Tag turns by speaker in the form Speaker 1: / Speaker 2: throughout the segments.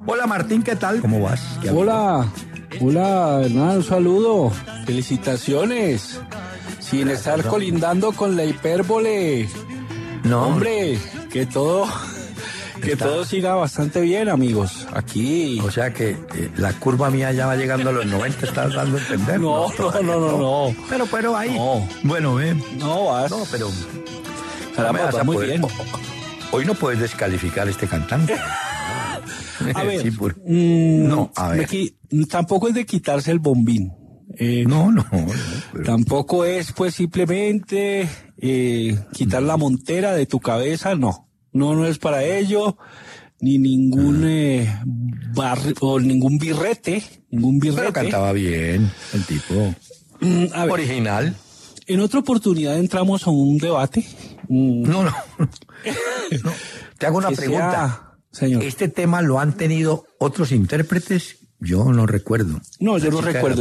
Speaker 1: Hola Martín, ¿qué tal? ¿Cómo vas?
Speaker 2: Hola, Hernán, un saludo. Felicitaciones. Sin estar colindando con la hipérbole.
Speaker 1: No.
Speaker 2: Hombre, que todo siga bastante bien, amigos. Aquí.
Speaker 1: O sea que la curva mía ya va llegando a los 90, ¿estás dando a entender?
Speaker 2: No.
Speaker 1: Pero ahí.
Speaker 2: No.
Speaker 1: Bueno,
Speaker 2: No vas.
Speaker 1: No, pero.
Speaker 2: Caramba, va muy bien.
Speaker 1: Hoy no puedes descalificar a este cantante.
Speaker 2: A ver.
Speaker 1: Sí, no, a ver.
Speaker 2: Tampoco es de quitarse el bombín.
Speaker 1: No.
Speaker 2: Pero... Tampoco es, pues, simplemente quitar la montera de tu cabeza, no. No es para ello, ni ningún ningún birrete.
Speaker 1: Pero cantaba bien el tipo.
Speaker 2: A ver,
Speaker 1: original.
Speaker 2: En otra oportunidad entramos a un debate.
Speaker 1: No. Te hago una pregunta.
Speaker 2: Señor.
Speaker 1: ¿Este tema lo han tenido otros intérpretes? Yo no recuerdo.
Speaker 2: No, yo no recuerdo.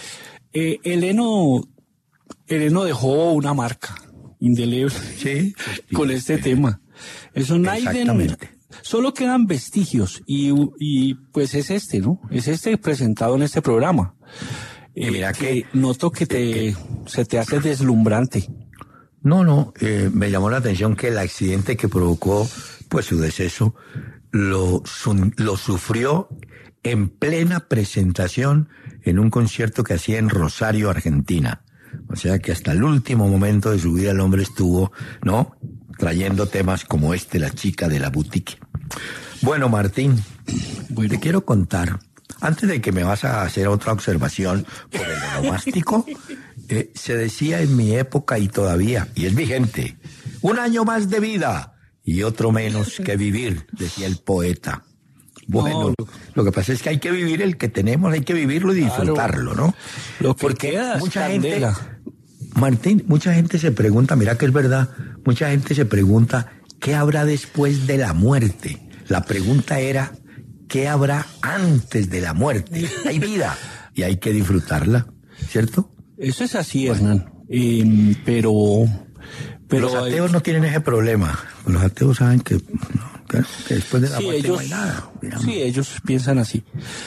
Speaker 2: Eleno dejó una marca indeleble con este tema. Eso nadie. Solo quedan vestigios y pues es este, ¿no? Es este presentado en este programa.
Speaker 1: Mira
Speaker 2: que noto que se te hace deslumbrante.
Speaker 1: No, me llamó la atención que el accidente que provocó pues su deceso lo sufrió en plena presentación en un concierto que hacía en Rosario, Argentina. O sea que hasta el último momento de su vida el hombre estuvo, ¿no?, trayendo temas como este, La chica de la boutique. Bueno, Martín, te quiero contar, antes de que me vas a hacer otra observación por el onomástico, se decía en mi época y todavía, y es vigente, 1 año más de vida y otro menos que vivir, decía el poeta. Bueno, lo que pasa es que hay que vivir el que tenemos, hay que vivirlo y disfrutarlo, ¿no?
Speaker 2: Porque
Speaker 1: mucha gente, Martín, mucha gente se pregunta, mira que es verdad, mucha gente se pregunta, ¿qué habrá después de la muerte? La pregunta era, ¿qué habrá antes de la muerte? Hay vida y hay que disfrutarla, ¿cierto?
Speaker 2: Eso es así, Hernán. Pero
Speaker 1: los ateos no tienen ese problema. Los ateos saben que después de la muerte no hay nada. Digamos.
Speaker 2: Sí, ellos piensan así.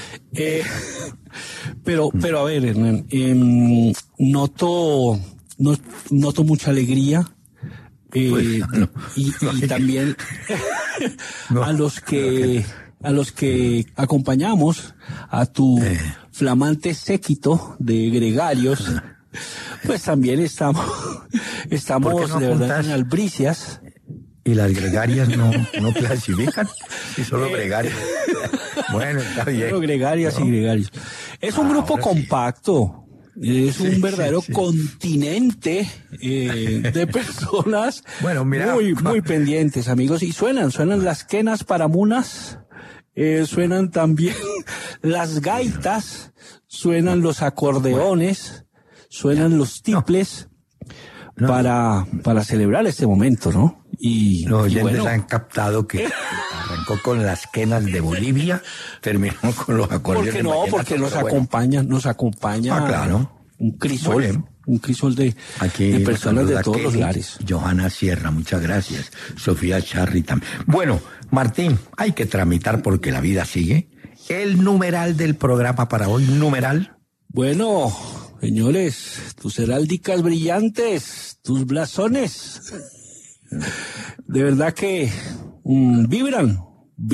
Speaker 2: Pero a ver, Hernán, noto mucha alegría. Y también a los que acompañamos a tu flamante séquito de gregarios, pues también estamos de verdad en albricias.
Speaker 1: Y las gregarias no clasifican, y solo gregarias. Bueno, está bien.
Speaker 2: Solo gregarias y gregarios. Es un grupo compacto. Es un verdadero continente de personas muy pendientes, amigos. Y suenan las quenas paramunas, suenan también las gaitas, suenan los acordeones, suenan los tiples para celebrar este momento, ¿no? Y
Speaker 1: los oyentes han captado que arrancó con las quenas de Bolivia, terminó con los acordeones.
Speaker 2: Porque nos acompaña
Speaker 1: claro,
Speaker 2: un crisol de personas de todos los lares.
Speaker 1: Johanna Sierra, muchas gracias. Sofía Charri también. Bueno, Martín, hay que tramitar porque la vida sigue. El numeral del programa para hoy, numeral.
Speaker 2: Bueno, señores, tus heráldicas brillantes, tus blasones, de verdad que vibran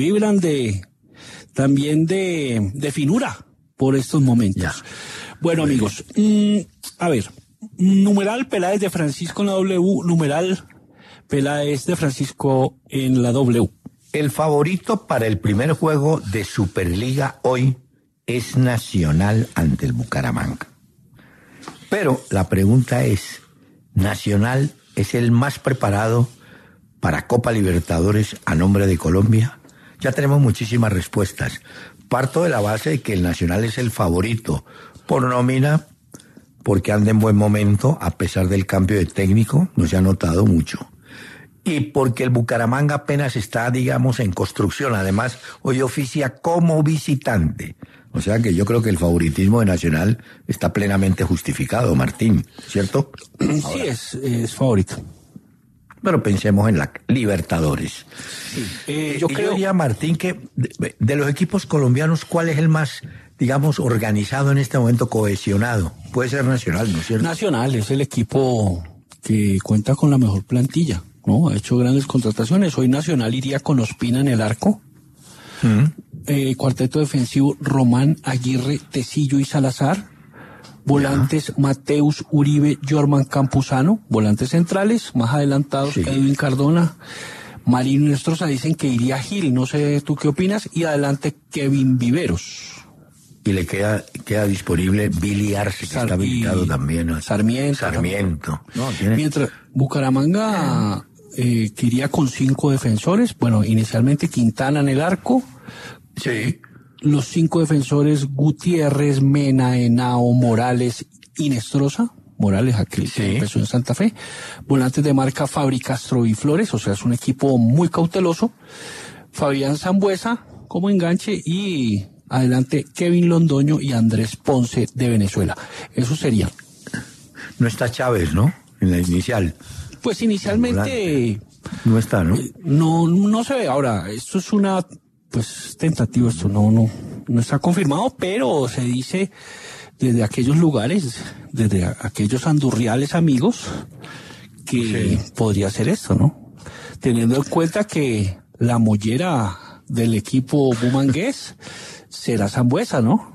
Speaker 2: también de finura por estos momentos. Ya. Bueno, amigos, a ver, numeral Peláez de Francisco en la W, numeral Peláez de Francisco en la W.
Speaker 1: El favorito para el primer juego de Superliga hoy es Nacional ante el Bucaramanga. Pero la pregunta es, ¿Nacional es el más preparado para Copa Libertadores a nombre de Colombia? Ya tenemos muchísimas respuestas. Parto de la base de que el Nacional es el favorito por nómina, porque anda en buen momento, a pesar del cambio de técnico, no se ha notado mucho. Y porque el Bucaramanga apenas está, digamos, en construcción. Además, hoy oficia como visitante. O sea que yo creo que el favoritismo de Nacional está plenamente justificado, Martín, ¿cierto?
Speaker 2: Sí, es favorito.
Speaker 1: pero pensemos en la Libertadores.
Speaker 2: Sí. Yo creo,
Speaker 1: Martín, que de los equipos colombianos, ¿cuál es el más, digamos, organizado en este momento, cohesionado? Puede ser Nacional, ¿no es cierto?
Speaker 2: Nacional es el equipo que cuenta con la mejor plantilla, ¿no? Ha hecho grandes contrataciones. Hoy Nacional iría con Ospina en el arco. Cuarteto defensivo, Román, Aguirre, Tecillo y Salazar. Volantes, Mateus, Uribe, Jorman, Campuzano. Volantes centrales, más adelantados, sí. Edwin Cardona, Marino y Nestroza. Dicen que iría Gil, no sé tú qué opinas. Y adelante, Kevin Viveros.
Speaker 1: Y le queda disponible Billy Arce, que está habilitado también, ¿no?
Speaker 2: Sarmiento.
Speaker 1: No,
Speaker 2: Mientras Bucaramanga que iría con 5 defensores. Bueno, inicialmente Quintana en el arco.
Speaker 1: Sí.
Speaker 2: Los 5 defensores: Gutiérrez, Mena, Henao, Morales y Nestroza. Morales, aquel que empezó en Santa Fe. Volantes de marca: Fabri, Castro y Flores. O sea, es un equipo muy cauteloso. Fabián Sambueza como enganche y adelante Kevin Londoño y Andrés Ponce de Venezuela. Eso sería.
Speaker 1: No está Chávez, ¿no? En la inicial.
Speaker 2: Pues inicialmente
Speaker 1: no está, ¿no?
Speaker 2: No se ve. Ahora, esto es una tentativa, esto no está confirmado, pero se dice desde aquellos lugares, desde aquellos andurriales amigos, que podría ser esto, ¿no? Teniendo en cuenta que la mollera del equipo bumangués será Sambueza, ¿no?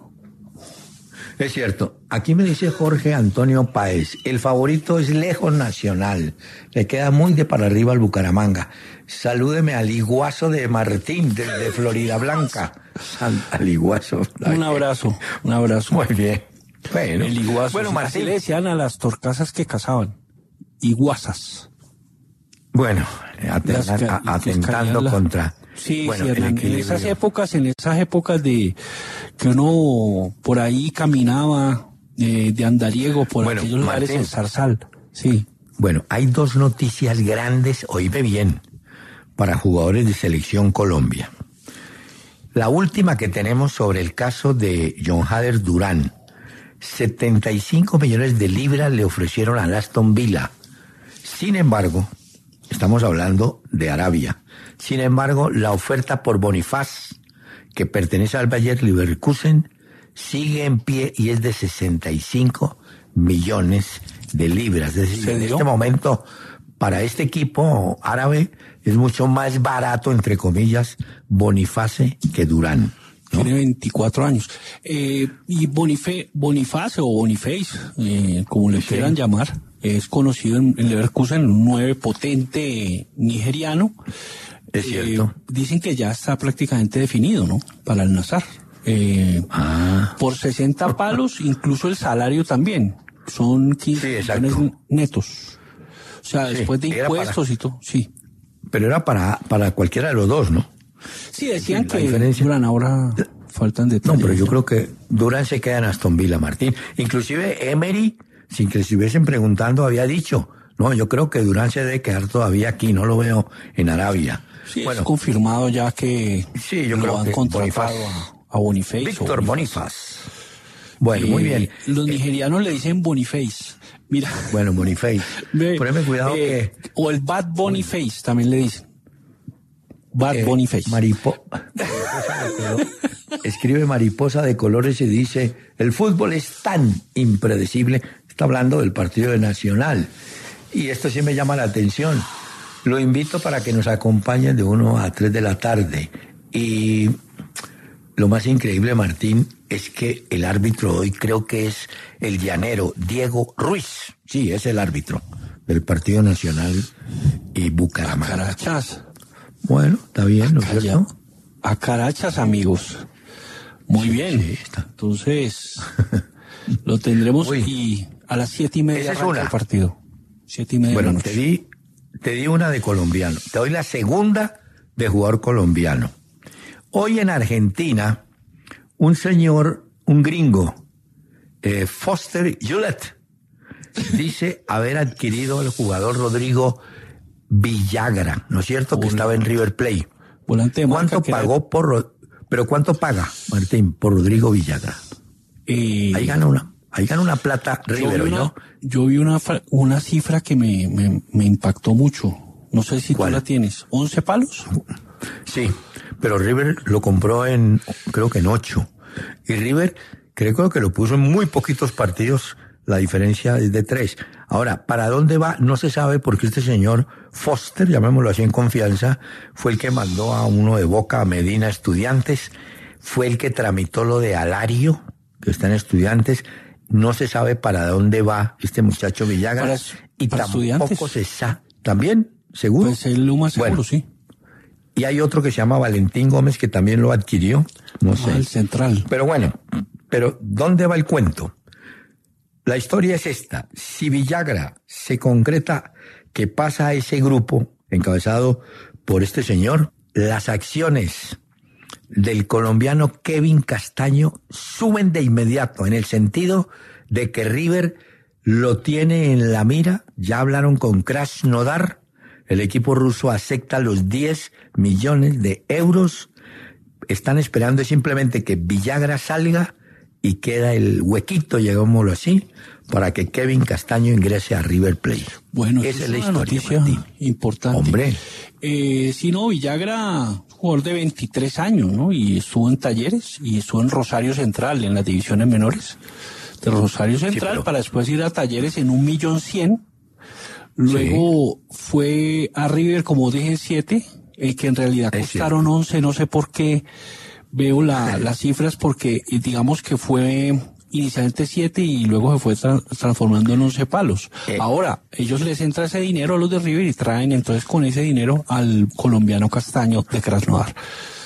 Speaker 1: Es cierto. Aquí me dice Jorge Antonio Páez, el favorito es lejos Nacional. Le queda muy de para arriba al Bucaramanga. Salúdeme al Iguazo de Martín, de Florida Blanca. Al Iguazo.
Speaker 2: Un abrazo.
Speaker 1: Muy bien. Bueno,
Speaker 2: el Iguazo.
Speaker 1: Bueno, Martín,
Speaker 2: así le decían a las torcasas que cazaban. Iguazas.
Speaker 1: Bueno, atentando contra...
Speaker 2: Sí, bueno, sí, en esas épocas de que uno por ahí caminaba de andariego por aquellos lugares en Zarzal. Sí.
Speaker 1: Bueno, hay 2 noticias grandes, oíme bien, para jugadores de Selección Colombia. La última que tenemos sobre el caso de John Hader Durán. 75 millones de libras le ofrecieron a Aston Villa. Sin embargo, estamos hablando de Arabia. Sin embargo, la oferta por Bonifaz, que pertenece al Bayer Leverkusen, sigue en pie y es de 65 millones de libras. Es decir, en este momento, para este equipo árabe, es mucho más barato, entre comillas, Boniface que Durán, ¿no?
Speaker 2: Tiene 24 años. Y Boniface o Boniface, como le quieran llamar, es conocido en Leverkusen, un 9 potente nigeriano.
Speaker 1: Es cierto.
Speaker 2: Dicen que ya está prácticamente definido, ¿no? Para el Nazar. Por 60 palos, incluso el salario también. Son 15 millones netos. O sea, después de impuestos y todo, sí.
Speaker 1: Pero era para cualquiera de los dos, ¿no?
Speaker 2: Sí, decían que Durán ahora faltan detalles.
Speaker 1: No, pero yo creo que Durán se queda en Aston Villa, Martín. Inclusive Emery, sin que le estuviesen preguntando, había dicho, no, yo creo que Durán se debe quedar todavía aquí, no lo veo en Arabia.
Speaker 2: Sí, bueno, es confirmado ya que
Speaker 1: yo creo
Speaker 2: han contratado a Boniface.
Speaker 1: Víctor Bonifaz. Bueno, muy bien.
Speaker 2: Los nigerianos le dicen Boniface. Mira.
Speaker 1: Bueno, Boniface. Poneme cuidado que...
Speaker 2: O el Bad Boniface también le dicen. Bad Boniface.
Speaker 1: Escribe Mariposa de Colores y dice, el fútbol es tan impredecible. Está hablando del partido de Nacional. Y esto sí me llama la atención. Lo invito para que nos acompañen de 1 a 3 de la tarde. Y lo más increíble, Martín, es que el árbitro hoy creo que es el llanero Diego Ruiz. Sí, es el árbitro del Partido Nacional y Bucaramanga.
Speaker 2: A Carachas.
Speaker 1: Bueno, está bien, ¿no es cierto?
Speaker 2: A Carachas, amigos. Muy bien.
Speaker 1: Sí, está.
Speaker 2: Entonces, lo tendremos y a las 7:30 arranca el partido. 7:30
Speaker 1: bueno,
Speaker 2: de la noche.
Speaker 1: Te di una de colombiano. Te doy la segunda de jugador colombiano. Hoy en Argentina, un gringo, Foster Hewlett, dice haber adquirido el jugador Rodrigo Villagra, ¿no es cierto? Que estaba en River Plate.
Speaker 2: Volante de marca.
Speaker 1: ¿Cuánto pagó pero cuánto paga, Martín, por Rodrigo Villagra? Ahí gana una plata River, ¿no?
Speaker 2: Yo vi una cifra que me impactó mucho. No sé si tú la tienes. ¿11 palos?
Speaker 1: Sí, pero River lo compró creo que en 8. Y River creo que lo puso en muy poquitos partidos, la diferencia es de 3. Ahora, ¿para dónde va? No se sabe porque este señor Foster, llamémoslo así en confianza, fue el que mandó a uno de Boca a Medina Estudiantes, fue el que tramitó lo de Alario, que está en Estudiantes. No se sabe para dónde va este muchacho Villagra. Y
Speaker 2: para
Speaker 1: tampoco
Speaker 2: Estudiantes.
Speaker 1: se sabe. ¿También? ¿Seguro?
Speaker 2: Pues es lo más seguro, sí.
Speaker 1: Y hay otro que se llama Valentín Gómez que también lo adquirió. No sé.
Speaker 2: El central.
Speaker 1: Pero bueno, ¿dónde va el cuento? La historia es esta. Si Villagra se concreta que pasa a ese grupo encabezado por este señor, las acciones del colombiano Kevin Castaño suben de inmediato, en el sentido de que River lo tiene en la mira. Ya hablaron con Krasnodar, el equipo ruso acepta los 10 millones de euros. Están esperando simplemente que Villagra salga y queda el huequito, llegámoslo así, para que Kevin Castaño ingrese a River Plate.
Speaker 2: Bueno, esa es la historia, noticia, Martín. Importante.
Speaker 1: Hombre.
Speaker 2: Si no, Villagra, jugador de 23 años, ¿no? Y estuvo en Talleres y estuvo en Rosario Central, en las divisiones menores de Rosario Central, sí, para después ir a Talleres en 1.100.000. Luego fue a River, como dije, 7, que en realidad costaron 11, no sé por qué veo las cifras, porque digamos que fue inicialmente 7 y luego se fue transformando en 11 palos. Ahora, ellos les entra ese dinero a los de River y traen entonces con ese dinero al colombiano Castaño de Krasnodar.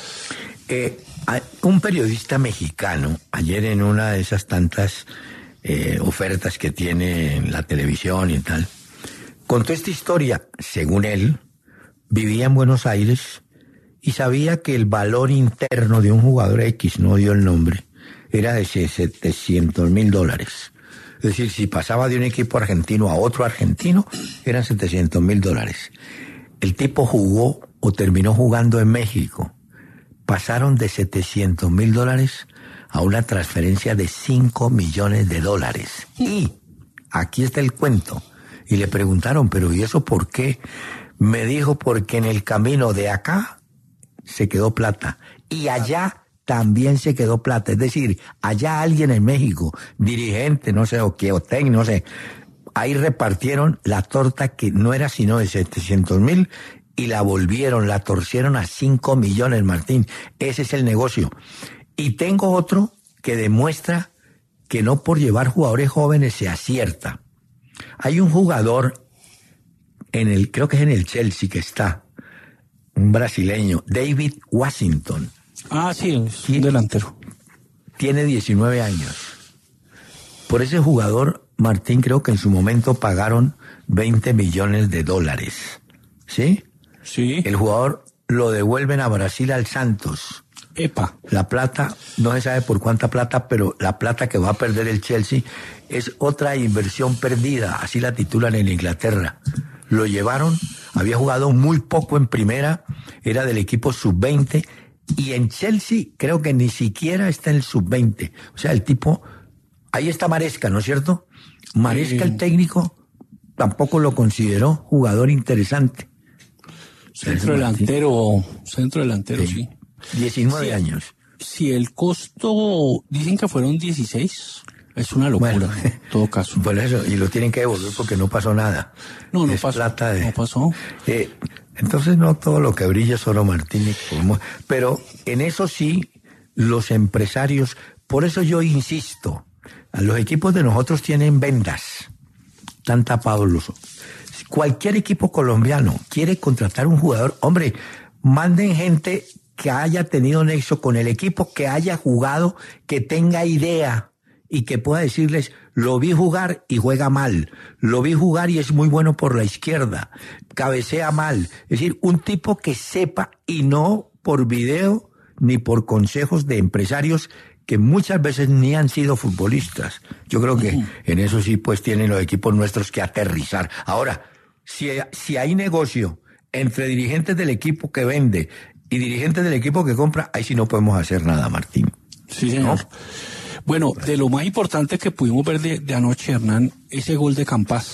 Speaker 1: Un periodista mexicano, ayer en una de esas tantas ofertas que tiene en la televisión y tal, contó esta historia. Según él, vivía en Buenos Aires y sabía que el valor interno de un jugador X, no dio el nombre, era de $700,000. Es decir, si pasaba de un equipo argentino a otro argentino, eran $700,000. El tipo jugó o terminó jugando en México. Pasaron de $700,000 a una transferencia de $5 millones. Y aquí está el cuento. Y le preguntaron, pero ¿y eso por qué? Me dijo, porque en el camino de acá se quedó plata. Y allá también se quedó plata. Es decir, allá alguien en México, dirigente, no sé, o técnico, no sé, ahí repartieron la torta que no era sino de 700,000 y la torcieron a 5 millones, Martín. Ese es el negocio. Y tengo otro que demuestra que no por llevar jugadores jóvenes se acierta. Hay un jugador creo que es en el Chelsea que está, un brasileño, David Washington.
Speaker 2: Ah, sí, es un delantero.
Speaker 1: Tiene 19 años. Por ese jugador, Martín, creo que en su momento pagaron $20 millones. ¿Sí?
Speaker 2: Sí.
Speaker 1: El jugador lo devuelven a Brasil al Santos.
Speaker 2: Epa.
Speaker 1: La plata, no se sabe por cuánta plata, pero la plata que va a perder el Chelsea es otra inversión perdida, así la titulan en Inglaterra. Lo llevaron, había jugado muy poco en primera, era del equipo sub-20, y en Chelsea creo que ni siquiera está en el sub-20. O sea, el tipo, ahí está Maresca, ¿no es cierto? Maresca, el técnico, tampoco lo consideró jugador interesante.
Speaker 2: Centro delantero, sí.
Speaker 1: 19 años.
Speaker 2: Si el costo, dicen que fueron 16, es una locura, bueno, en todo caso.
Speaker 1: Por eso, y lo tienen que devolver porque no pasó nada.
Speaker 2: No pasó. No pasó.
Speaker 1: Entonces no todo lo que brilla es oro, Martín. Pero en eso sí, los empresarios, por eso yo insisto, los equipos de nosotros tienen vendas, están tapados los ojos. Cualquier equipo colombiano quiere contratar un jugador, hombre, manden gente que haya tenido nexo con el equipo, que haya jugado, que tenga idea y que pueda decirles, lo vi jugar y juega mal, lo vi jugar y es muy bueno por la izquierda, cabecea mal. Es decir, un tipo que sepa, y no por video ni por consejos de empresarios que muchas veces ni han sido futbolistas. Yo creo que en eso sí pues tienen los equipos nuestros que aterrizar. Ahora, si hay negocio entre dirigentes del equipo que vende y dirigentes del equipo que compra, ahí sí no podemos hacer nada, Martín.
Speaker 2: Sí, señor. ¿No? Bueno, de lo más importante que pudimos ver de anoche, Hernán, ese gol de Campas,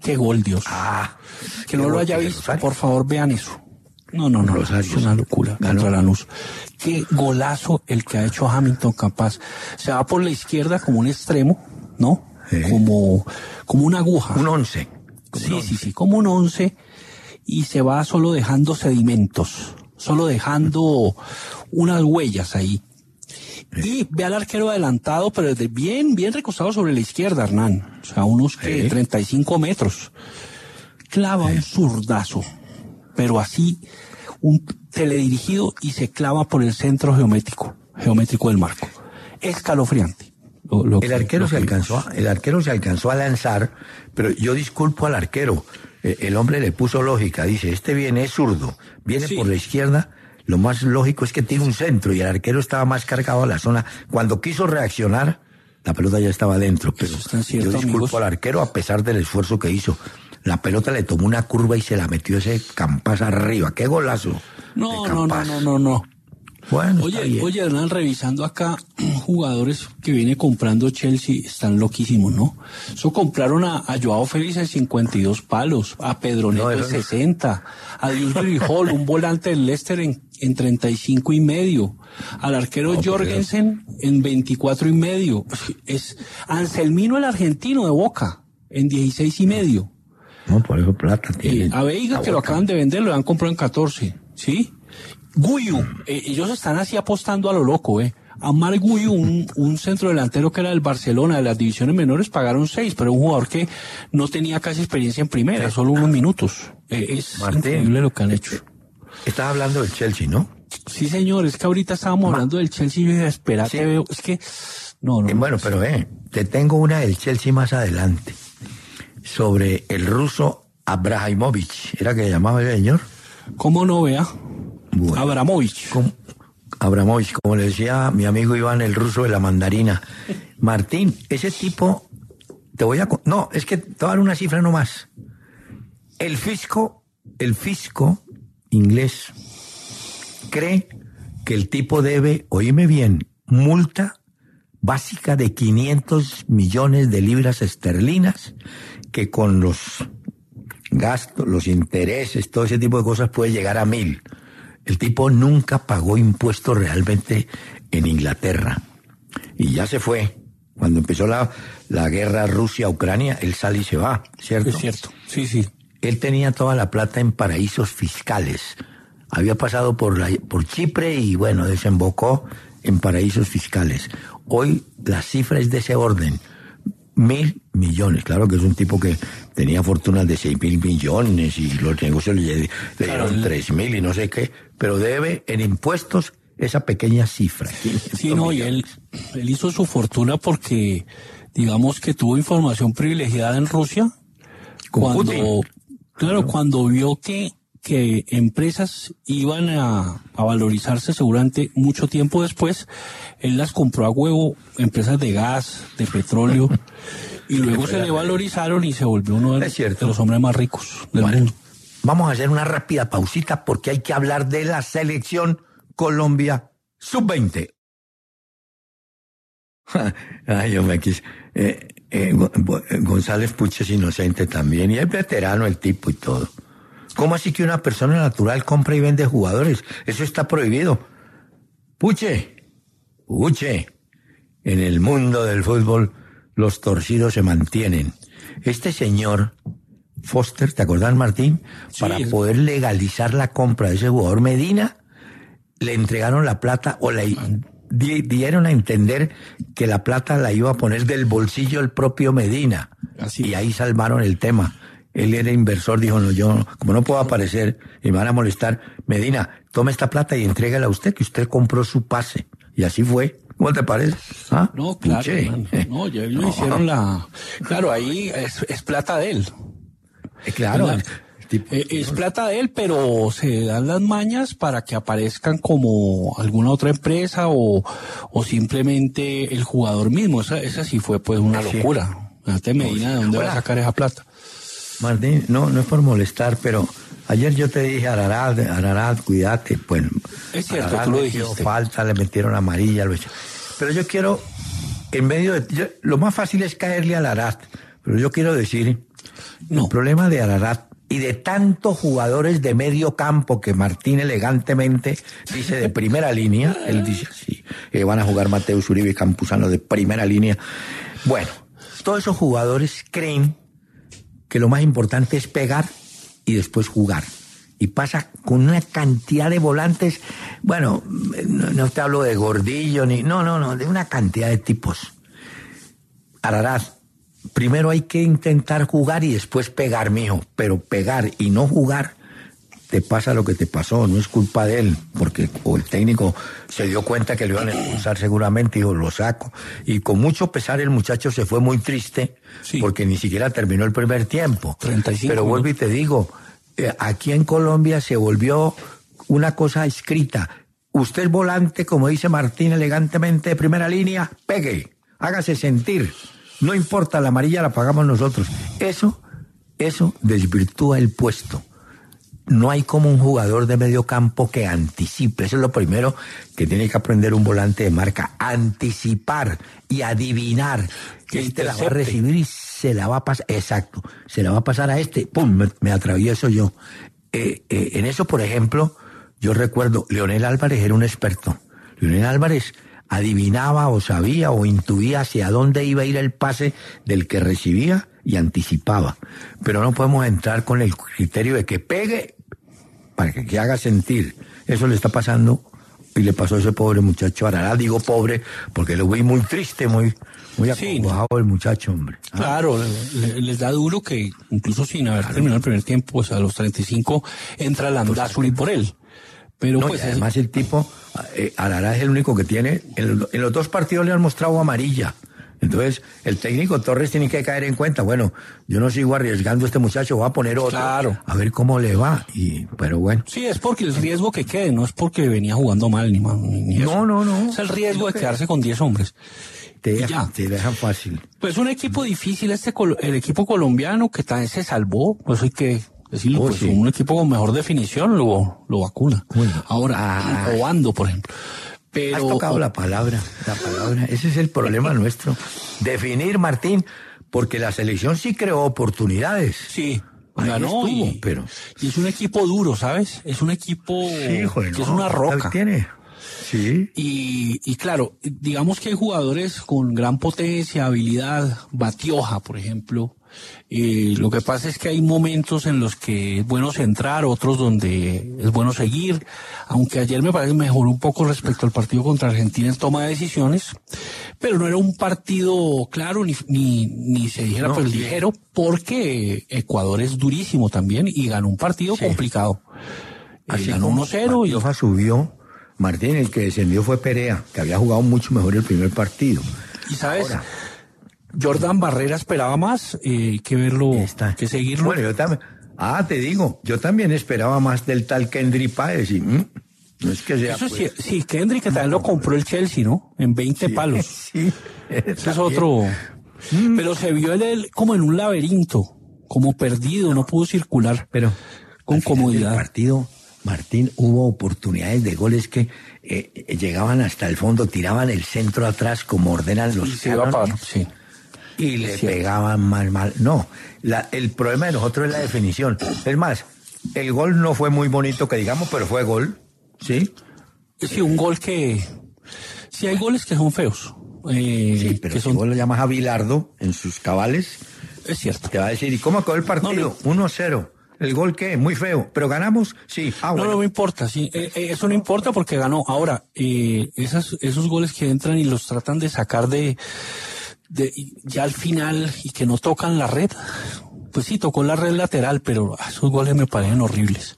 Speaker 2: Qué gol, Dios. Que no lo haya visto, por favor, vean eso. No, es una locura contra Lanús. Qué golazo el que ha hecho Hamilton Campas. Se va por la izquierda como un extremo, ¿no? Sí. Como una aguja.
Speaker 1: Un 11.
Speaker 2: Sí, como un 11, y se va solo dejando sedimentos, solo dejando unas huellas ahí. Y ve al arquero adelantado, pero desde bien recostado sobre la izquierda, Hernán. O sea, unos 35 metros. Clava un zurdazo, pero así, un teledirigido, y se clava por el centro geométrico del marco. Escalofriante.
Speaker 1: El arquero se alcanzó a lanzar, pero yo disculpo al arquero. El hombre le puso lógica, dice, este viene, es zurdo, viene por la izquierda, lo más lógico es que tiene un centro, y el arquero estaba más cargado a la zona. Cuando quiso reaccionar, la pelota ya estaba dentro, pero yo disculpo al arquero a pesar del esfuerzo que hizo. La pelota le tomó una curva y se la metió ese Campas arriba. ¡Qué golazo!
Speaker 2: No. Bueno, oye, Hernán, revisando acá, jugadores que viene comprando Chelsea están loquísimos, ¿no? Eso compraron a Joao Félix en 52 palos, a Pedro Neto en 60, a Dewsbury Hall, un volante del Leicester en 35 y medio, al arquero Jorgensen en 24 y medio, es Anselmino, el argentino de Boca, en 16 y medio.
Speaker 1: No, por eso plata tiene.
Speaker 2: A Veiga, que lo acaban de vender, lo han comprado en 14, ¿sí? Guyu, ellos están así apostando a lo loco, A Marc Guyu, un centro delantero que era del Barcelona, de las divisiones menores, pagaron 6, pero un jugador que no tenía casi experiencia en primera, solo unos minutos. Es increíble lo que han hecho.
Speaker 1: Estás hablando del Chelsea, ¿no?
Speaker 2: Sí, señor, es que ahorita estábamos hablando del Chelsea y yo dije, espera, te veo, es que... No.
Speaker 1: Bueno, pero te tengo una del Chelsea más adelante, sobre el ruso Abramovich, ¿era que llamaba el señor?
Speaker 2: ¿Cómo no, vea? Bueno,
Speaker 1: Abramovich, como le decía mi amigo Iván, el ruso de la mandarina. Martín, ese tipo, te voy a dar una cifra nomás. El fisco inglés cree que el tipo debe, oíme bien, multa básica de 500 millones de libras esterlinas, que con los gastos, los intereses, todo ese tipo de cosas puede llegar a 1.000. El tipo nunca pagó impuestos realmente en Inglaterra. Y ya se fue. Cuando empezó la guerra Rusia-Ucrania, él sale y se va, ¿cierto?
Speaker 2: Es cierto, sí.
Speaker 1: Él tenía toda la plata en paraísos fiscales. Había pasado por Chipre y, bueno, desembocó en paraísos fiscales. Hoy la cifra es de ese orden. 1.000 millones. Claro que es un tipo que tenía fortunas de 6.000 millones y los negocios le dieron 3.000 y no sé qué, pero debe en impuestos esa pequeña cifra.
Speaker 2: Sí, no, y él hizo su fortuna porque, digamos que tuvo información privilegiada en Rusia, cuando vio que empresas iban a valorizarse seguramente mucho tiempo después, él las compró a huevo, empresas de gas, de petróleo, y luego se le valorizaron y se volvió uno de los hombres más ricos del mundo.
Speaker 1: Vamos a hacer una rápida pausita porque hay que hablar de la selección Colombia Sub-20. Ay, yo me quise. González Puche es inocente también, y es veterano el tipo y todo. ¿Cómo así que una persona natural compra y vende jugadores? Eso está prohibido. Puche, en el mundo del fútbol los torcidos se mantienen. Este señor Foster, ¿te acordás, Martín? Sí, para poder legalizar la compra de ese jugador Medina, le entregaron la plata o le dieron a entender que la plata la iba a poner del bolsillo el propio Medina. Así. Y ahí salvaron el tema. Él era inversor, dijo, no, yo, como no puedo aparecer y me van a molestar, Medina, tome esta plata y entrégala a usted, que usted compró su pase. Y así fue. ¿Cómo te parece? ¿Ah?
Speaker 2: No, claro, no, ya lo hicieron Claro, ahí es plata de él.
Speaker 1: Claro.
Speaker 2: Es plata de él, pero se dan las mañas para que aparezcan como alguna otra empresa o simplemente el jugador mismo. Esa sí fue pues una locura. Fíjate, Medina, ¿de dónde va a sacar esa plata?
Speaker 1: Martín, no es por molestar, pero ayer yo te dije, Ararat, cuídate. Bueno,
Speaker 2: es cierto, Ararat, tú lo dijiste.
Speaker 1: Falta, le metieron amarilla, pero yo quiero, en medio de... lo más fácil es caerle al Ararat, pero yo quiero decir El problema de Ararat y de tantos jugadores de medio campo que Martín elegantemente dice de primera línea, él dice así, van a jugar Mateus Uribe y Campuzano de primera línea. Bueno, todos esos jugadores creen que lo más importante es pegar y después jugar. Y pasa con una cantidad de volantes, bueno, no te hablo de Gordillo, no, de una cantidad de tipos. Ararat, primero hay que intentar jugar y después pegar, mijo, pero pegar y no jugar, te pasa lo que te pasó, no es culpa de él, porque o el técnico se dio cuenta que le iban a expulsar seguramente y dijo, lo saco. Y con mucho pesar el muchacho se fue muy triste, sí, porque ni siquiera terminó el primer tiempo.
Speaker 2: 35
Speaker 1: Pero vuelvo y te digo, aquí en Colombia se volvió una cosa escrita. Usted es volante, como dice Martín elegantemente, de primera línea, pegue, hágase sentir. No importa, la amarilla la pagamos nosotros. Eso desvirtúa el puesto. No hay como un jugador de medio campo que anticipe. Eso es lo primero que tiene que aprender un volante de marca. Anticipar y adivinar que este la va a recibir y se la va a pasar. Exacto. Se la va a pasar a este. ¡Pum! Me atravieso yo. En eso, por ejemplo, yo recuerdo, Leonel Álvarez era un experto. Leonel Álvarez adivinaba o sabía o intuía hacia dónde iba a ir el pase del que recibía y anticipaba. Pero no podemos entrar con el criterio de que pegue para que haga sentir. Eso le está pasando y le pasó a ese pobre muchacho Ararat. Digo pobre porque lo vi muy triste, muy acongojado el muchacho, hombre.
Speaker 2: Claro, les da duro que incluso sin haber terminado el primer tiempo, pues a los 35 entra Landázuri por él. Pero
Speaker 1: no,
Speaker 2: pues
Speaker 1: además el tipo, Ararat es el único que tiene, en los dos partidos le han mostrado amarilla. Entonces, el técnico Torres tiene que caer en cuenta, bueno, yo no sigo arriesgando a este muchacho, voy a poner otro,
Speaker 2: claro,
Speaker 1: a ver cómo le va, pero bueno.
Speaker 2: Sí, es porque el riesgo que quede, no es porque venía jugando mal, ni eso.
Speaker 1: No.
Speaker 2: Es el riesgo de quedarse con 10 hombres.
Speaker 1: Te dejan fácil.
Speaker 2: Pues un equipo difícil el equipo colombiano, que también se salvó, pues hay que decirlo, pues sí, un equipo con mejor definición lo vacuna. Bueno, ahora, Obando, por ejemplo. Pero,
Speaker 1: has tocado la palabra. Ese es el problema nuestro. Definir, Martín, porque la selección sí creó oportunidades.
Speaker 2: Sí, ganó pero y es un equipo duro, ¿sabes? Es un equipo que es una roca.
Speaker 1: Tiene. Sí.
Speaker 2: Y claro, digamos que hay jugadores con gran potencia, habilidad, Batioja, por ejemplo. Lo que pasa es que hay momentos en los que es bueno centrar, otros donde es bueno seguir, aunque ayer me parece mejoró un poco respecto al partido contra Argentina en toma de decisiones, pero no era un partido claro ni se dijera pues ligero, porque Ecuador es durísimo también y ganó un partido complicado. Ganó 1-0 y
Speaker 1: Batioja subió. Martín, el que descendió fue Perea, que había jugado mucho mejor el primer partido.
Speaker 2: Y sabes, ahora, Jordan Barrera esperaba más que verlo, que seguirlo.
Speaker 1: Bueno, yo también. Te digo, yo también esperaba más del tal Kendry Páez. No es que sea.
Speaker 2: Eso sí, Kendry, que también lo compró el Chelsea, ¿no? En 20 palos.
Speaker 1: Sí.
Speaker 2: Ese es otro. Pero se vio él como en un laberinto, como perdido, no pudo circular.
Speaker 1: Pero
Speaker 2: con comodidad.
Speaker 1: El partido, Martín, hubo oportunidades de goles que llegaban hasta el fondo, tiraban el centro atrás como ordenan los cánones.
Speaker 2: Sí.
Speaker 1: Y le pegaban mal. No, el problema de nosotros es la definición. Es más, el gol no fue muy bonito que digamos, pero fue gol, ¿sí?
Speaker 2: Sí, un gol que... Sí, hay goles que son feos.
Speaker 1: Sí, pero si vos lo llamas a Bilardo en sus cabales,
Speaker 2: es cierto.
Speaker 1: Te va a decir, ¿y cómo acabó el partido? 1-0. ¿El gol qué? Muy feo. ¿Pero ganamos? Sí.
Speaker 2: Bueno. No me importa, sí. Eso no importa porque ganó. Ahora, esos goles que entran y los tratan de sacar de ya al final y que no tocan la red, pues sí, tocó la red lateral, pero esos goles me parecen horribles.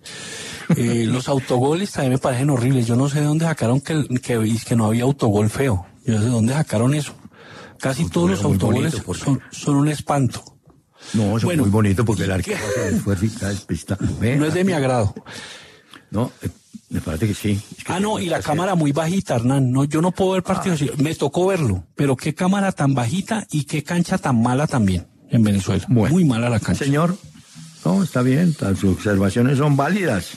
Speaker 2: Los autogoles también me parecen horribles. Yo no sé de dónde sacaron que no había autogol feo. Yo no sé de dónde sacaron eso. Casi todos los autogoles son un espanto.
Speaker 1: No, son muy bonitos porque el arquero fue despistado.
Speaker 2: No es de mi agrado.
Speaker 1: No, me parece que sí.
Speaker 2: Y la cámara muy bajita, Hernán. No, yo no puedo ver partidos así. Me tocó verlo, pero qué cámara tan bajita y qué cancha tan mala también en Venezuela.
Speaker 1: Bueno,
Speaker 2: muy mala la cancha.
Speaker 1: Señor, no, está bien, sus observaciones son válidas.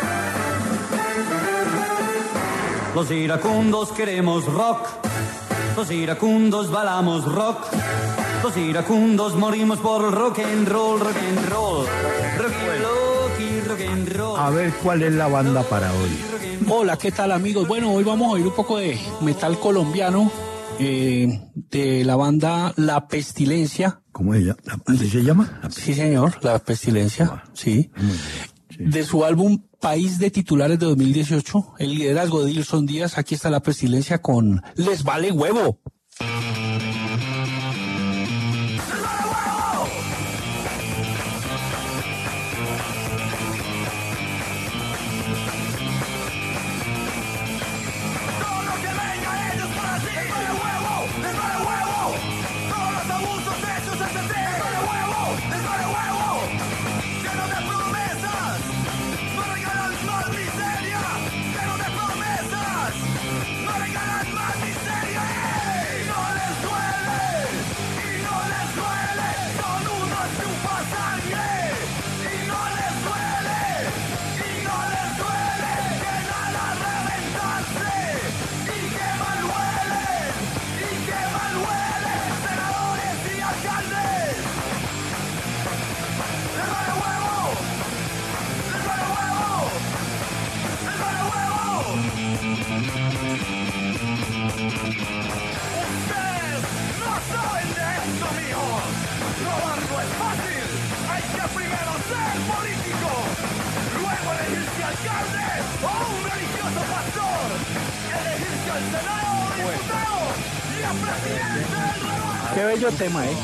Speaker 3: Los iracundos queremos rock, Los iracundos bailamos rock, los iracundos morimos por rock and roll, rock and roll, rock and roll.
Speaker 1: A ver cuál es la banda para hoy.
Speaker 2: Hola, ¿qué tal, amigos? Bueno, hoy vamos a oír un poco de metal colombiano, de la banda La Pestilencia.
Speaker 1: ¿Cómo ella? ¿Así se llama?
Speaker 2: Sí, señor, La Pestilencia, sí. De su álbum País de Titulares de 2018, el liderazgo de Dilson Díaz. Aquí está La Pestilencia con Les Vale Huevo. Qué bello tema, ¿eh?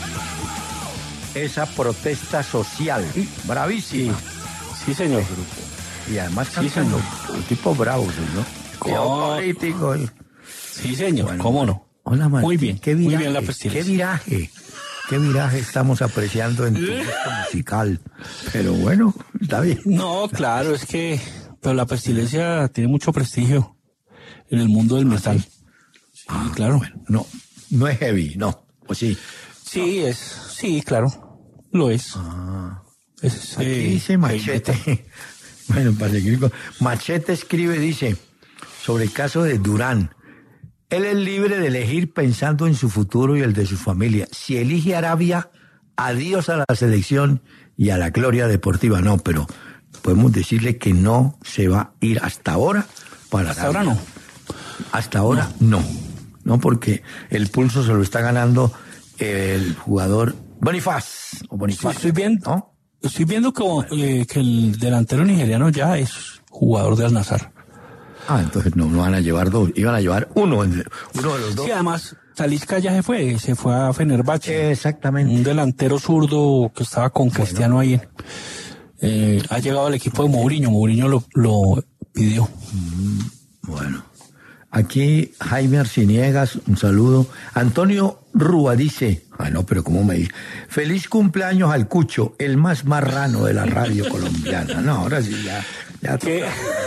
Speaker 1: Esa protesta social, bravísima.
Speaker 2: Sí, señor.
Speaker 1: Y además cantando tipos bravos, ¿no? Políticos.
Speaker 2: Sí, señor, bueno, ¿cómo no?
Speaker 1: Hola, Martín.
Speaker 2: Muy bien, muy bien, La
Speaker 1: Pestilencia. Qué viraje estamos apreciando en tu gusto musical. Pero bueno, está bien.
Speaker 2: No, claro, es que pero La Pestilencia tiene mucho prestigio en el mundo del metal. Sí, claro.
Speaker 1: Bueno, no es heavy, no. ¿O sí?
Speaker 2: Sí, sí, claro. Lo es.
Speaker 1: Aquí dice Machete. Bueno, para seguir con... Machete escribe, dice, sobre el caso de Durán. Él es libre de elegir pensando en su futuro y el de su familia. Si elige Arabia, adiós a la selección y a la gloria deportiva. No, pero podemos decirle que no se va a ir hasta ahora para
Speaker 2: Arabia. Ahora no.
Speaker 1: Hasta ahora no. No, porque el pulso se lo está ganando el jugador Bonifaz.
Speaker 2: Sí, estoy viendo que el delantero nigeriano ya es jugador de Al-Nassr.
Speaker 1: Entonces no van a llevar dos, iban a llevar uno de los dos.
Speaker 2: Sí, además, Talisca ya se fue a Fenerbahce.
Speaker 1: Exactamente.
Speaker 2: Un delantero zurdo que estaba con Cristiano ahí. Ha llegado al equipo de Mourinho lo pidió.
Speaker 1: Bueno. Aquí Jaime Arciniegas, un saludo. Antonio Rúa dice, no, pero ¿cómo me dice? Feliz cumpleaños al Cucho, el más marrano de la radio colombiana. No, ahora sí, ya
Speaker 2: ¿Qué?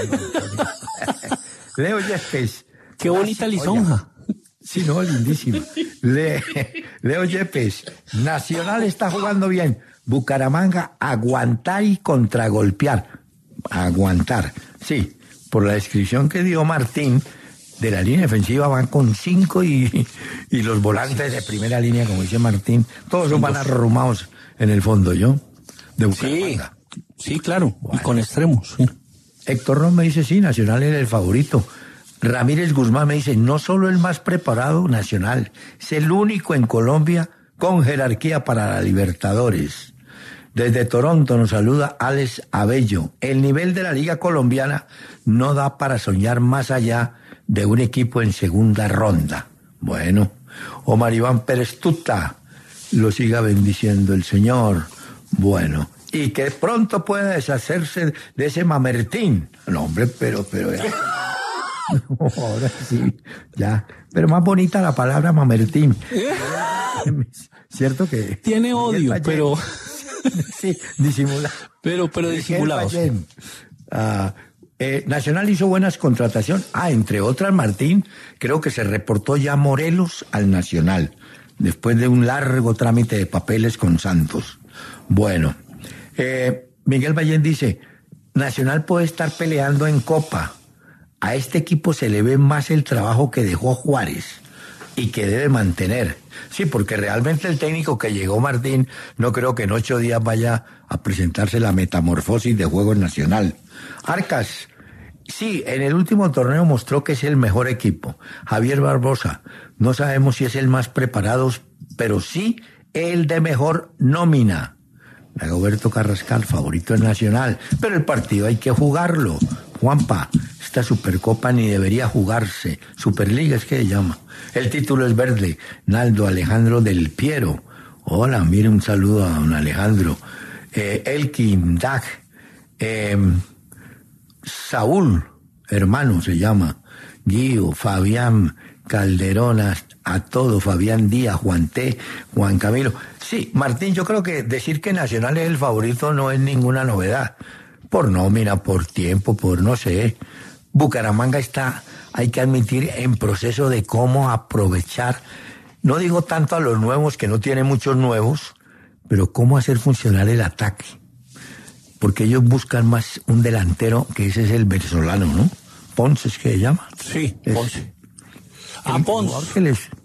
Speaker 1: Leo Yepes.
Speaker 2: Qué bonita lisonja.
Speaker 1: Sí, no, lindísimo. Leo Yepes, Nacional está jugando bien. Bucaramanga, aguantar y contragolpear. Aguantar. Sí, por la descripción que dio Martín, de la línea defensiva van con 5 y los volantes de primera línea, como dice Martín, todos son van arrumados en el fondo, ¿yo? De Bucaramanga.
Speaker 2: Sí, claro, bueno. Y con extremos, sí.
Speaker 1: Héctor Ron me dice, sí, Nacional era el favorito. Ramírez Guzmán me dice, no solo el más preparado, Nacional, es el único en Colombia con jerarquía para la Libertadores. Desde Toronto nos saluda Alex Abello. El nivel de la Liga Colombiana no da para soñar más allá de un equipo en segunda ronda. Bueno, Omar Iván Pérez Tuta, lo siga bendiciendo el Señor. Bueno, y que pronto pueda deshacerse de ese Mamertín. No, hombre, pero ya. Ahora sí, ya. Pero más bonita la palabra Mamertín. ¿Cierto que?
Speaker 2: Tiene odio, pero...
Speaker 1: Sí, disimulado.
Speaker 2: Pero disimulados.
Speaker 1: Nacional hizo buenas contrataciones. Entre otras, Martín, creo que se reportó ya Morelos al Nacional, después de un largo trámite de papeles con Santos. Bueno, Miguel Ballén dice, Nacional puede estar peleando en Copa. A este equipo se le ve más el trabajo que dejó Juárez. y que debe mantener. Sí, porque realmente el técnico que llegó, Martín, no creo que en 8 días vaya a presentarse la metamorfosis de juego nacional. Arcas, sí, en el último torneo mostró que es el mejor equipo. Javier Barbosa, no sabemos si es el más preparado, pero sí el de mejor nómina. Dagoberto Carrascal, favorito en Nacional, pero el partido hay que jugarlo. Juanpa, esta Supercopa ni debería jugarse. Superliga es que se llama. El título es verde. Naldo Alejandro del Piero. Hola, mire, un saludo a don Alejandro. Elkin, Dag, Saúl, hermano se llama. Guío, Fabián, Calderón, a todo, Fabián Díaz, Juan T., Juan Camilo. Sí, Martín, yo creo que decir que Nacional es el favorito no es ninguna novedad. Por nómina, por tiempo, por no sé. Bucaramanga está, hay que admitir, en proceso de cómo aprovechar, no digo tanto a los nuevos, que no tiene muchos nuevos, pero cómo hacer funcionar el ataque. Porque ellos buscan más un delantero, que ese es el venezolano, ¿no? Ponce es que se llama.
Speaker 2: Sí, Ponce. A Ponce.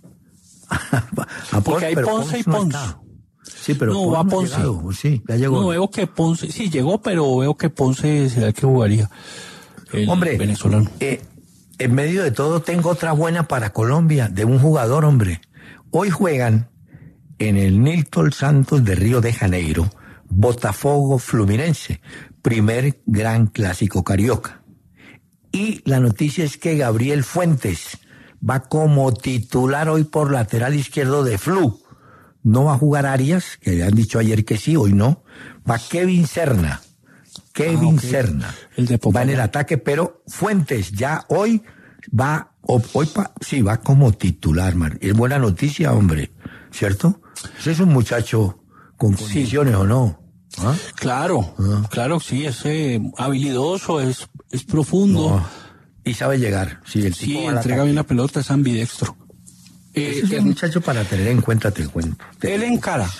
Speaker 2: Porque hay Ponce y Ponce.
Speaker 1: Sí, pero
Speaker 2: no, va Ponce.
Speaker 1: Sí, ya llegó.
Speaker 2: No, veo que Ponce, sí, llegó, pero veo que Ponce será el que jugaría. El
Speaker 1: hombre,
Speaker 2: venezolano.
Speaker 1: En medio de todo tengo otra buena para Colombia, de un jugador, hombre. Hoy juegan en el Nilton Santos de Río de Janeiro, Botafogo Fluminense, primer gran clásico carioca. Y la noticia es que Gabriel Fuentes va como titular hoy por lateral izquierdo de Flu. No va a jugar Arias, que le han dicho ayer que sí, hoy no. Va Kevin Serna. Okay. Serna. Va en el ataque, pero Fuentes ya hoy va, va como titular, es buena noticia, hombre, ¿cierto? Ese es un muchacho con condiciones, ¿o no?
Speaker 2: ¿Ah? Claro, claro, sí, es habilidoso, es profundo.
Speaker 1: No. Y sabe llegar. Sí,
Speaker 2: entrega bien la pelota, es ambidextro.
Speaker 1: Es un muchacho para tener en cuenta, te cuento.
Speaker 2: Él encara.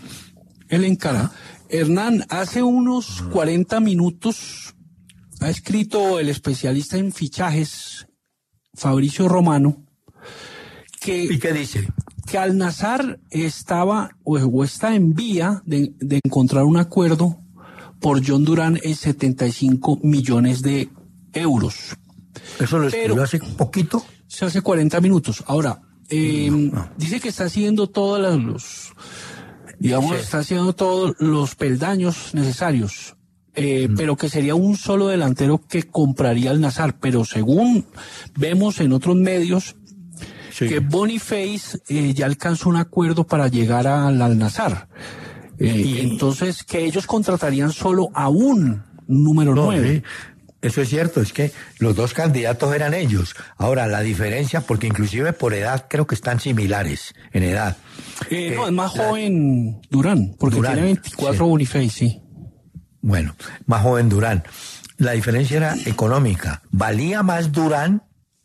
Speaker 2: Hernán, hace unos 40 minutos ha escrito el especialista en fichajes, Fabricio Romano,
Speaker 1: ¿y qué dice?
Speaker 2: Que Al-Nassr estaba o está en vía de encontrar un acuerdo por John Durán en 75 millones de euros.
Speaker 1: ¿Eso lo escribió hace poquito?
Speaker 2: Hace 40 minutos. Ahora, dice que está haciendo está haciendo todos los peldaños necesarios, pero que sería un solo delantero que compraría Al-Nassr, pero según vemos en otros medios, que Boniface ya alcanzó un acuerdo para llegar al Al-Nassr. Entonces, que ellos contratarían solo a un número 9.
Speaker 1: Sí. Eso es cierto, es que los dos candidatos eran ellos. Ahora, la diferencia, porque inclusive por edad creo que están similares en edad.
Speaker 2: No, es más joven Durán, porque tiene 24 Boniface, sí.
Speaker 1: Bueno, más joven Durán. La diferencia era económica. Valía más Durán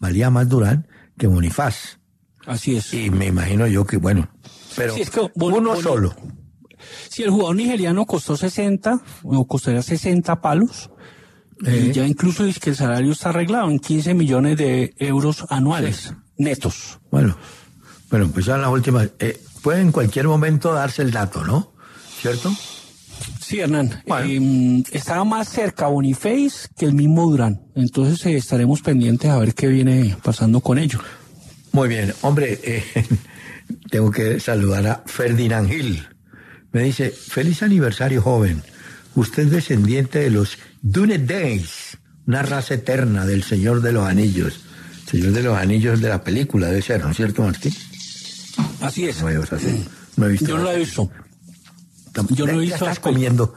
Speaker 1: que Boniface.
Speaker 2: Así es.
Speaker 1: Y me imagino yo que, pero
Speaker 2: sí, es que
Speaker 1: uno solo.
Speaker 2: Si el jugador nigeriano costó 60, o costaría 60 palos, ya incluso es que el salario está arreglado en 15 millones de euros anuales, netos.
Speaker 1: Bueno, pues ya la última. Puede en cualquier momento darse el dato, ¿no? ¿Cierto?
Speaker 2: Sí, Hernán. Bueno. Estaba más cerca Boniface que el mismo Durán. Entonces estaremos pendientes a ver qué viene pasando con ello.
Speaker 1: Muy bien. Hombre, tengo que saludar a Ferdinand Gil. Me dice, feliz aniversario, joven. Usted es descendiente de los Dunedain, una raza eterna del Señor de los Anillos. Señor de los Anillos de la película, debe ser, ¿no es cierto, Martín?
Speaker 2: Así es.
Speaker 1: No he visto.
Speaker 2: Yo no la he visto. Yo no he visto.
Speaker 1: Ya estás comiendo.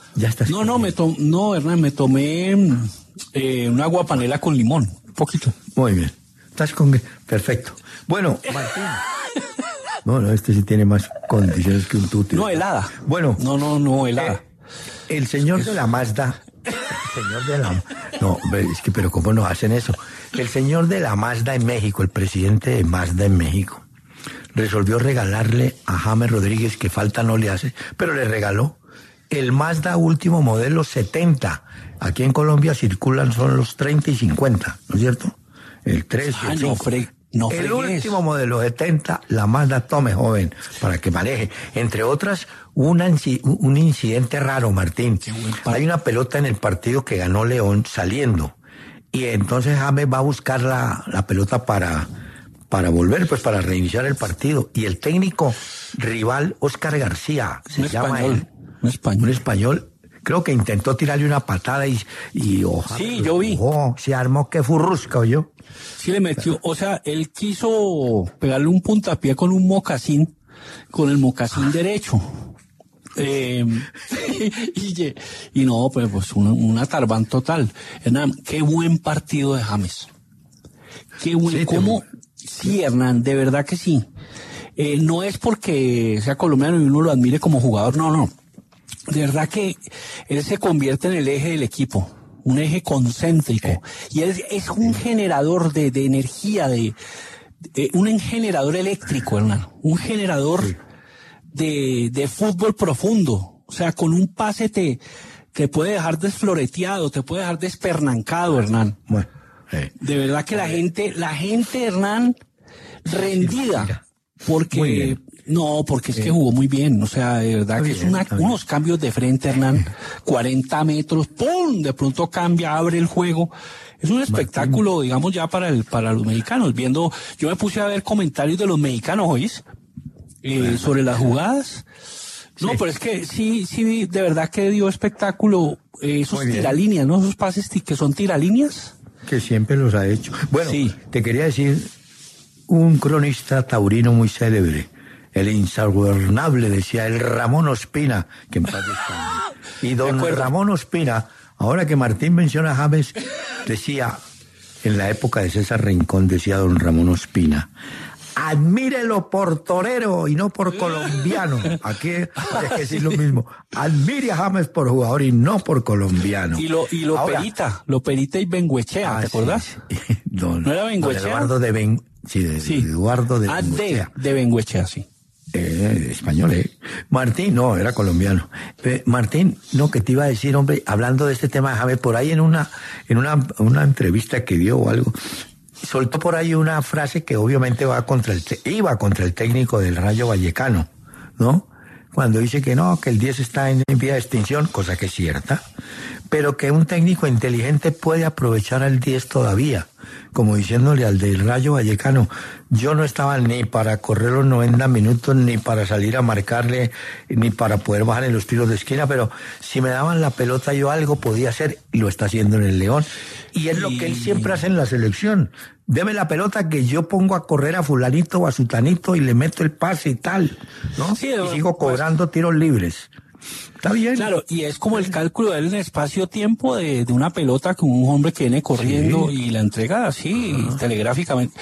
Speaker 2: No, Hernán, me tomé una agua panela con limón, un poquito.
Speaker 1: Muy bien. Perfecto. Bueno, Martín. No, este sí tiene más condiciones que un tuti.
Speaker 2: No, helada.
Speaker 1: Bueno.
Speaker 2: No, helada.
Speaker 1: El señor de la Mazda. No, es que, pero ¿cómo nos hacen eso? El señor de la Mazda en México, el presidente de Mazda en México, resolvió regalarle a James Rodríguez, que falta no le hace, pero le regaló el Mazda último modelo 70. Aquí en Colombia circulan son los 30 y 50, ¿no es cierto? El 3 y el 5.
Speaker 2: No
Speaker 1: el
Speaker 2: fregues.
Speaker 1: último modelo 70, la Mazda Tome joven, para que maneje. Entre otras, un incidente raro, Martín. Hay una pelota en el partido que ganó León saliendo. Y entonces James va a buscar la pelota para volver, pues para reiniciar el partido. Y el técnico rival, Oscar García, se llama él. Un español. Creo que intentó tirarle una patada y ojalá.
Speaker 2: Sí, yo vi.
Speaker 1: Se armó que furrusca, ¿oyó?
Speaker 2: Sí le metió, o sea, él quiso pegarle un puntapié con un mocasín, con el mocasín derecho. Y no, pues una tarbán total. Hernán, qué buen partido de James. Qué buen, sí, ¿cómo? Sí, Hernán, de verdad que sí. No es porque sea colombiano y uno lo admire como jugador, no. De verdad que él se convierte en el eje del equipo, un eje concéntrico. Y él es un generador de energía, un generador eléctrico, Hernán. Un generador de fútbol profundo. O sea, con un pase te puede dejar desfloreteado, te puede dejar despernancado, Hernán.
Speaker 1: Bueno,
Speaker 2: de verdad que la gente, Hernán, rendida. Porque es que jugó muy bien, o sea, de verdad que es unos cambios de frente, Hernán, 40 metros, ¡pum! De pronto cambia, abre el juego. Es un espectáculo, digamos, ya para los mexicanos. Yo me puse a ver comentarios de los mexicanos, ¿oís? Sobre las jugadas. No, pero es que sí, de verdad que dio espectáculo esos tiralíneas, ¿no? Esos pases que son tiralíneas.
Speaker 1: Que siempre los ha hecho. Bueno, te quería decir, un cronista taurino muy célebre, el insaguernable, decía el Ramón Ospina, que en paz descanse. Y don Ramón Ospina, ahora que Martín menciona a James, decía, en la época de César Rincón, decía don Ramón Ospina, admírelo por torero y no por colombiano. Aquí hay que decir lo mismo. Admire a James por jugador y no por colombiano.
Speaker 2: Y lo perita y Benguechea, ¿te acordás?
Speaker 1: Sí. ¿No
Speaker 2: era Benguechea?
Speaker 1: Eduardo de Eduardo de Benguechea.
Speaker 2: De Benguechea, sí.
Speaker 1: Español, Martín, no, era colombiano. Martín, no, que te iba a decir, hombre, hablando de este tema de James, por ahí en una entrevista que dio o algo, soltó por ahí una frase que obviamente iba contra el técnico del Rayo Vallecano, ¿no? Cuando dice que no, que el 10 está en vía de extinción, cosa que es cierta, pero que un técnico inteligente puede aprovechar al 10 todavía, como diciéndole al del Rayo Vallecano, yo no estaba ni para correr los 90 minutos, ni para salir a marcarle, ni para poder bajar en los tiros de esquina, pero si me daban la pelota yo algo podía hacer, y lo está haciendo en el León. Y es lo que él siempre hace en la selección. Deme la pelota que yo pongo a correr a fulanito o a sutanito y le meto el pase y tal, ¿no? Sí, y sigo cobrando tiros libres. Está bien.
Speaker 2: Claro, y es como el cálculo de él en espacio-tiempo de una pelota con un hombre que viene corriendo y la entrega así, telegráficamente.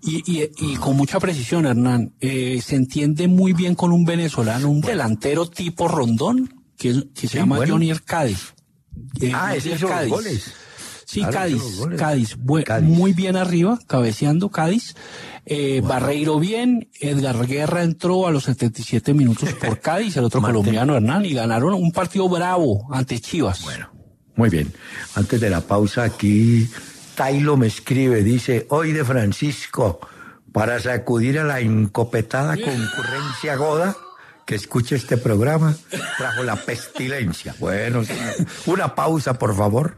Speaker 2: Y con mucha precisión, Hernán. Se entiende muy bien con un venezolano, un delantero tipo Rondón, que se llama Johnny Arcadi.
Speaker 1: Ese es los goles.
Speaker 2: Sí, Cádiz, muy bien arriba, cabeceando Cádiz. Barreiro bien, Edgar Guerra entró a los 77 minutos por Cádiz, el otro colombiano, Hernán, y ganaron un partido bravo ante Chivas.
Speaker 1: Bueno, muy bien. Antes de la pausa, aquí Tailo me escribe, dice, hoy de Francisco, para sacudir a la encopetada concurrencia goda, que escuche este programa, trajo la pestilencia. Bueno, una pausa, por favor.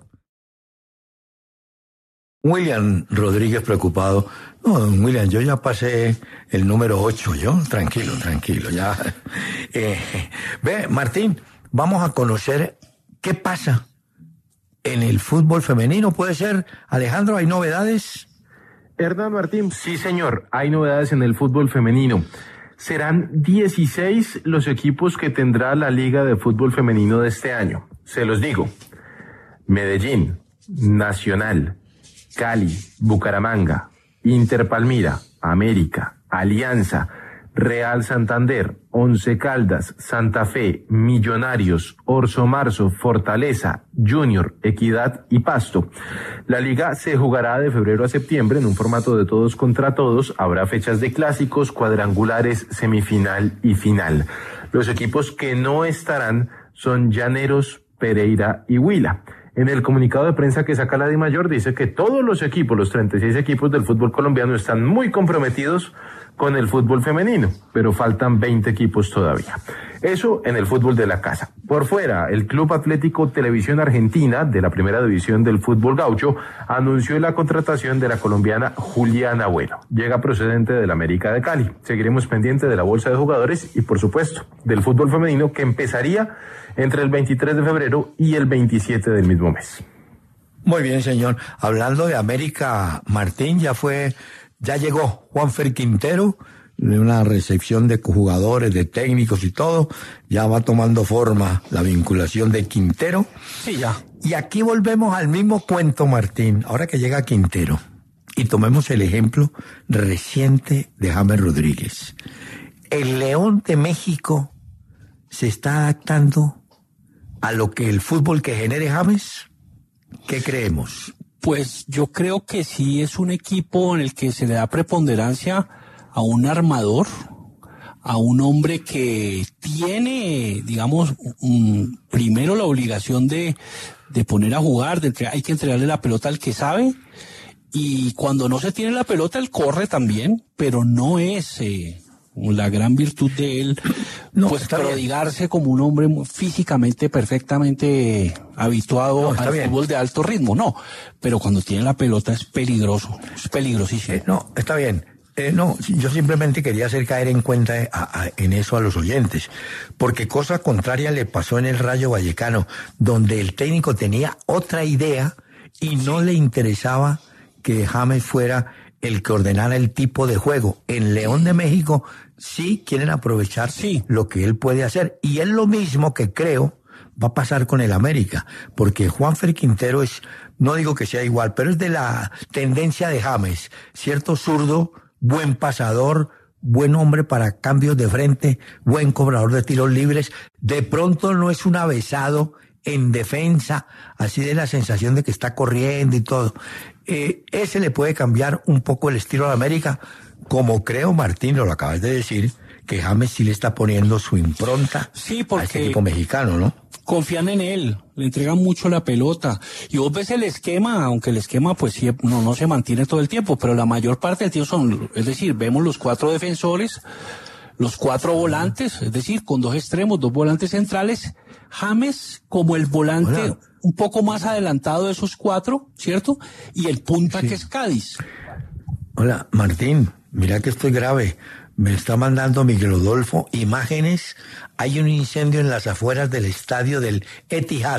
Speaker 1: William Rodríguez preocupado. No, William, yo ya pasé el número 8, tranquilo, ya. Ve, Martín, vamos a conocer qué pasa en el fútbol femenino. ¿Puede ser, Alejandro, hay novedades?
Speaker 4: Hernán Martín, sí señor, hay novedades en el fútbol femenino. Serán 16 los equipos que tendrá la Liga de Fútbol Femenino de este año. Se los digo. Medellín, Nacional, Cali, Bucaramanga, Inter Palmira, América, Alianza, Real Santander, Once Caldas, Santa Fe, Millonarios, Orso Marzo, Fortaleza, Junior, Equidad y Pasto. La liga se jugará de febrero a septiembre en un formato de todos contra todos. Habrá fechas de clásicos, cuadrangulares, semifinal y final. Los equipos que no estarán son Llaneros, Pereira y Huila. En el comunicado de prensa que saca la DIMAYOR dice que todos los equipos, los 36 equipos del fútbol colombiano están muy comprometidos con el fútbol femenino, pero faltan 20 equipos todavía. Eso en el fútbol de la casa. Por fuera, el Club Atlético Televisión Argentina, de la primera división del fútbol gaucho, anunció la contratación de la colombiana Juliana Bueno. Llega procedente del América de Cali. Seguiremos pendientes de la bolsa de jugadores y, por supuesto, del fútbol femenino que empezaría entre el 23 de febrero y el 27 del mismo mes.
Speaker 1: Muy bien, señor. Hablando de América, Martín, ya llegó Juanfer Quintero, de una recepción de jugadores, de técnicos y todo. Ya va tomando forma la vinculación de Quintero.
Speaker 2: Sí, ya.
Speaker 1: Y aquí volvemos al mismo cuento, Martín, ahora que llega Quintero. Y tomemos el ejemplo reciente de James Rodríguez. El León de México se está adaptando a lo que el fútbol que genere James. ¿Qué creemos?
Speaker 2: Pues yo creo que sí es un equipo en el que se le da preponderancia a un armador, a un hombre que tiene, digamos, primero la obligación de poner a jugar, hay que entregarle la pelota al que sabe, y cuando no se tiene la pelota él corre también, pero no es la gran virtud de él, pues prodigarse como un hombre físicamente perfectamente habituado al fútbol de alto ritmo, no, pero cuando tiene la pelota es peligroso, es peligrosísimo.
Speaker 1: No, está bien. No, yo simplemente quería hacer caer en cuenta en eso a los oyentes, porque cosa contraria le pasó en el Rayo Vallecano, donde el técnico tenía otra idea y no le interesaba que James fuera el que ordenara el tipo de juego. En León de México sí quieren aprovechar lo que él puede hacer, y es lo mismo que creo va a pasar con el América, porque Juanfer Quintero no digo que sea igual, pero es de la tendencia de James, cierto zurdo, buen pasador, buen hombre para cambios de frente, buen cobrador de tiros libres. De pronto no es un avesado en defensa, así de la sensación de que está corriendo y todo. Ese le puede cambiar un poco el estilo de América, como creo, Martín, lo acabas de decir, que James sí le está poniendo su impronta a este equipo mexicano, ¿no?
Speaker 2: Confían en él, le entregan mucho la pelota. Y vos ves el esquema, aunque el esquema pues sí, no se mantiene todo el tiempo, pero la mayor parte del tiempo es decir, vemos los 4 defensores, los 4 volantes, es decir, con 2 extremos, 2 volantes centrales, James como el volante un poco más adelantado de esos 4, ¿cierto? Y el punta que es Cádiz.
Speaker 1: Hola, Martín, mira que estoy grave. Me está mandando Miguel Rodolfo imágenes. Hay un incendio en las afueras del estadio del Etihad,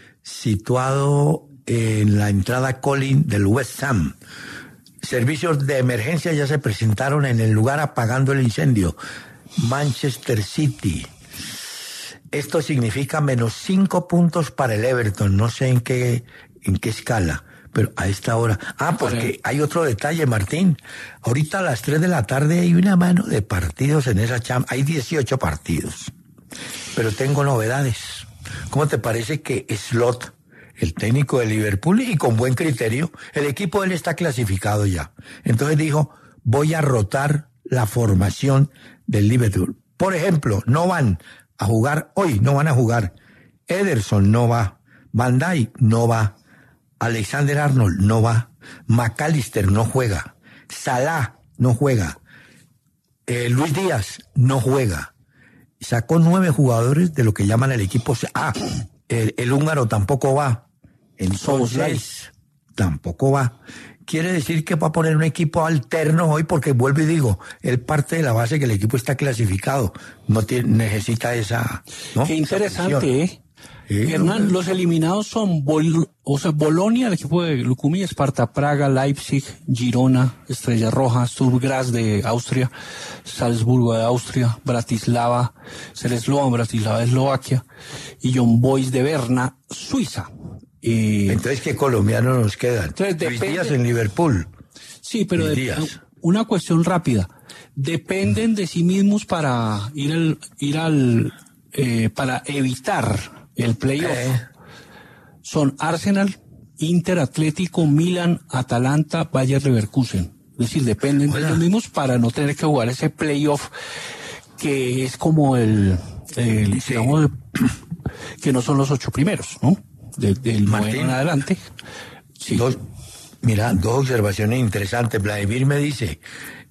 Speaker 1: situado en la entrada Colin del West Ham. Servicios de emergencia ya se presentaron en el lugar apagando el incendio. Manchester City. Esto significa -5 puntos para el Everton. No sé en qué escala. Pero a esta hora... porque hay otro detalle, Martín. Ahorita a las 3 de la tarde hay una mano de partidos en esa Champions. Hay 18 partidos. Pero tengo novedades. ¿Cómo te parece que Slot, el técnico de Liverpool, y con buen criterio, el equipo de él está clasificado ya? Entonces dijo, voy a rotar la formación del Liverpool. Por ejemplo, no van a jugar hoy, no van a jugar. Ederson no va. Van Dijk no va. Alexander-Arnold no va, McAllister no juega, Salah no juega, Luis Díaz no juega. Sacó 9 jugadores de lo que llaman el equipo el húngaro tampoco va, entonces tampoco va. Quiere decir que va a poner un equipo alterno hoy, porque vuelvo y digo, él parte de la base que el equipo está clasificado, necesita esa, ¿no?
Speaker 2: Qué interesante, Hernán, los eliminados son Bolonia, el equipo de Lucumí, Sparta Praga, Leipzig, Girona, Estrella Roja, Sturm Graz de Austria, Salzburgo de Austria, Bratislava, Cereslovan, Bratislava de Eslovaquia, y Young Boys de Berna, Suiza.
Speaker 1: Entonces, ¿qué colombianos nos quedan? Luis Díaz en Liverpool.
Speaker 2: Sí, pero una cuestión rápida. Dependen de sí mismos para para evitar el playoff. Son Arsenal, Inter, Atlético, Milan, Atalanta, Bayer Leverkusen. Es decir, dependen de ellos mismos para no tener que jugar ese playoff que es como digamos, que no son los 8 primeros, ¿no? del Martín en adelante. Sí.
Speaker 1: Dos observaciones interesantes. Vladimir me dice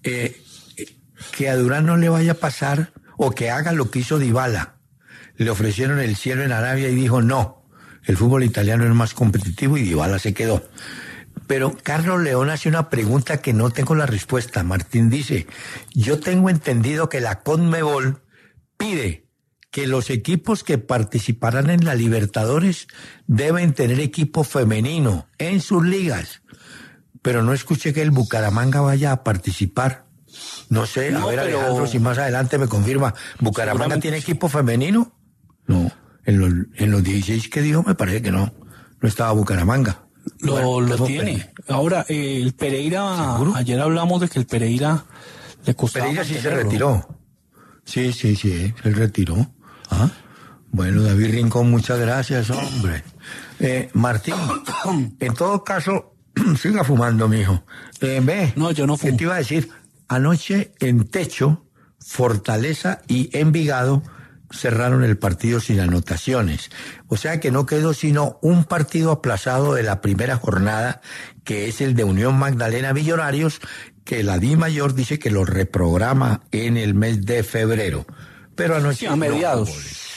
Speaker 1: que a Durán no le vaya a pasar o que haga lo que hizo Dybala. Le ofrecieron el cielo en Arabia y dijo no, el fútbol italiano es más competitivo y Dybala se quedó. Pero Carlos León hace una pregunta que no tengo la respuesta. Martín dice, yo tengo entendido que la CONMEBOL pide que los equipos que participarán en la Libertadores deben tener equipo femenino en sus ligas. Pero no escuché que el Bucaramanga vaya a participar. No sé, a ver, Alejandro, si más adelante me confirma, ¿Bucaramanga tiene equipo femenino? No, en los 16 que dijo me parece que no estaba Bucaramanga.
Speaker 2: Lo tiene. Ahora, el Pereira, ¿seguro? Ayer hablamos de que el Pereira le costaba.
Speaker 1: Pereira sí se retiró. Sí, él retiró. ¿Ah? Bueno, David Rincón, muchas gracias, hombre. Martín, en todo caso, siga fumando, mijo.
Speaker 2: No, yo no fumo.
Speaker 1: ¿Qué te iba a decir? Anoche en Techo, Fortaleza y Envigado cerraron el partido sin anotaciones. O sea que no quedó sino un partido aplazado de la primera jornada, que es el de Unión Magdalena Millonarios, que la DIMAYOR dice que lo reprograma en el mes de febrero. Pero anoche...
Speaker 2: Sí, a mediados.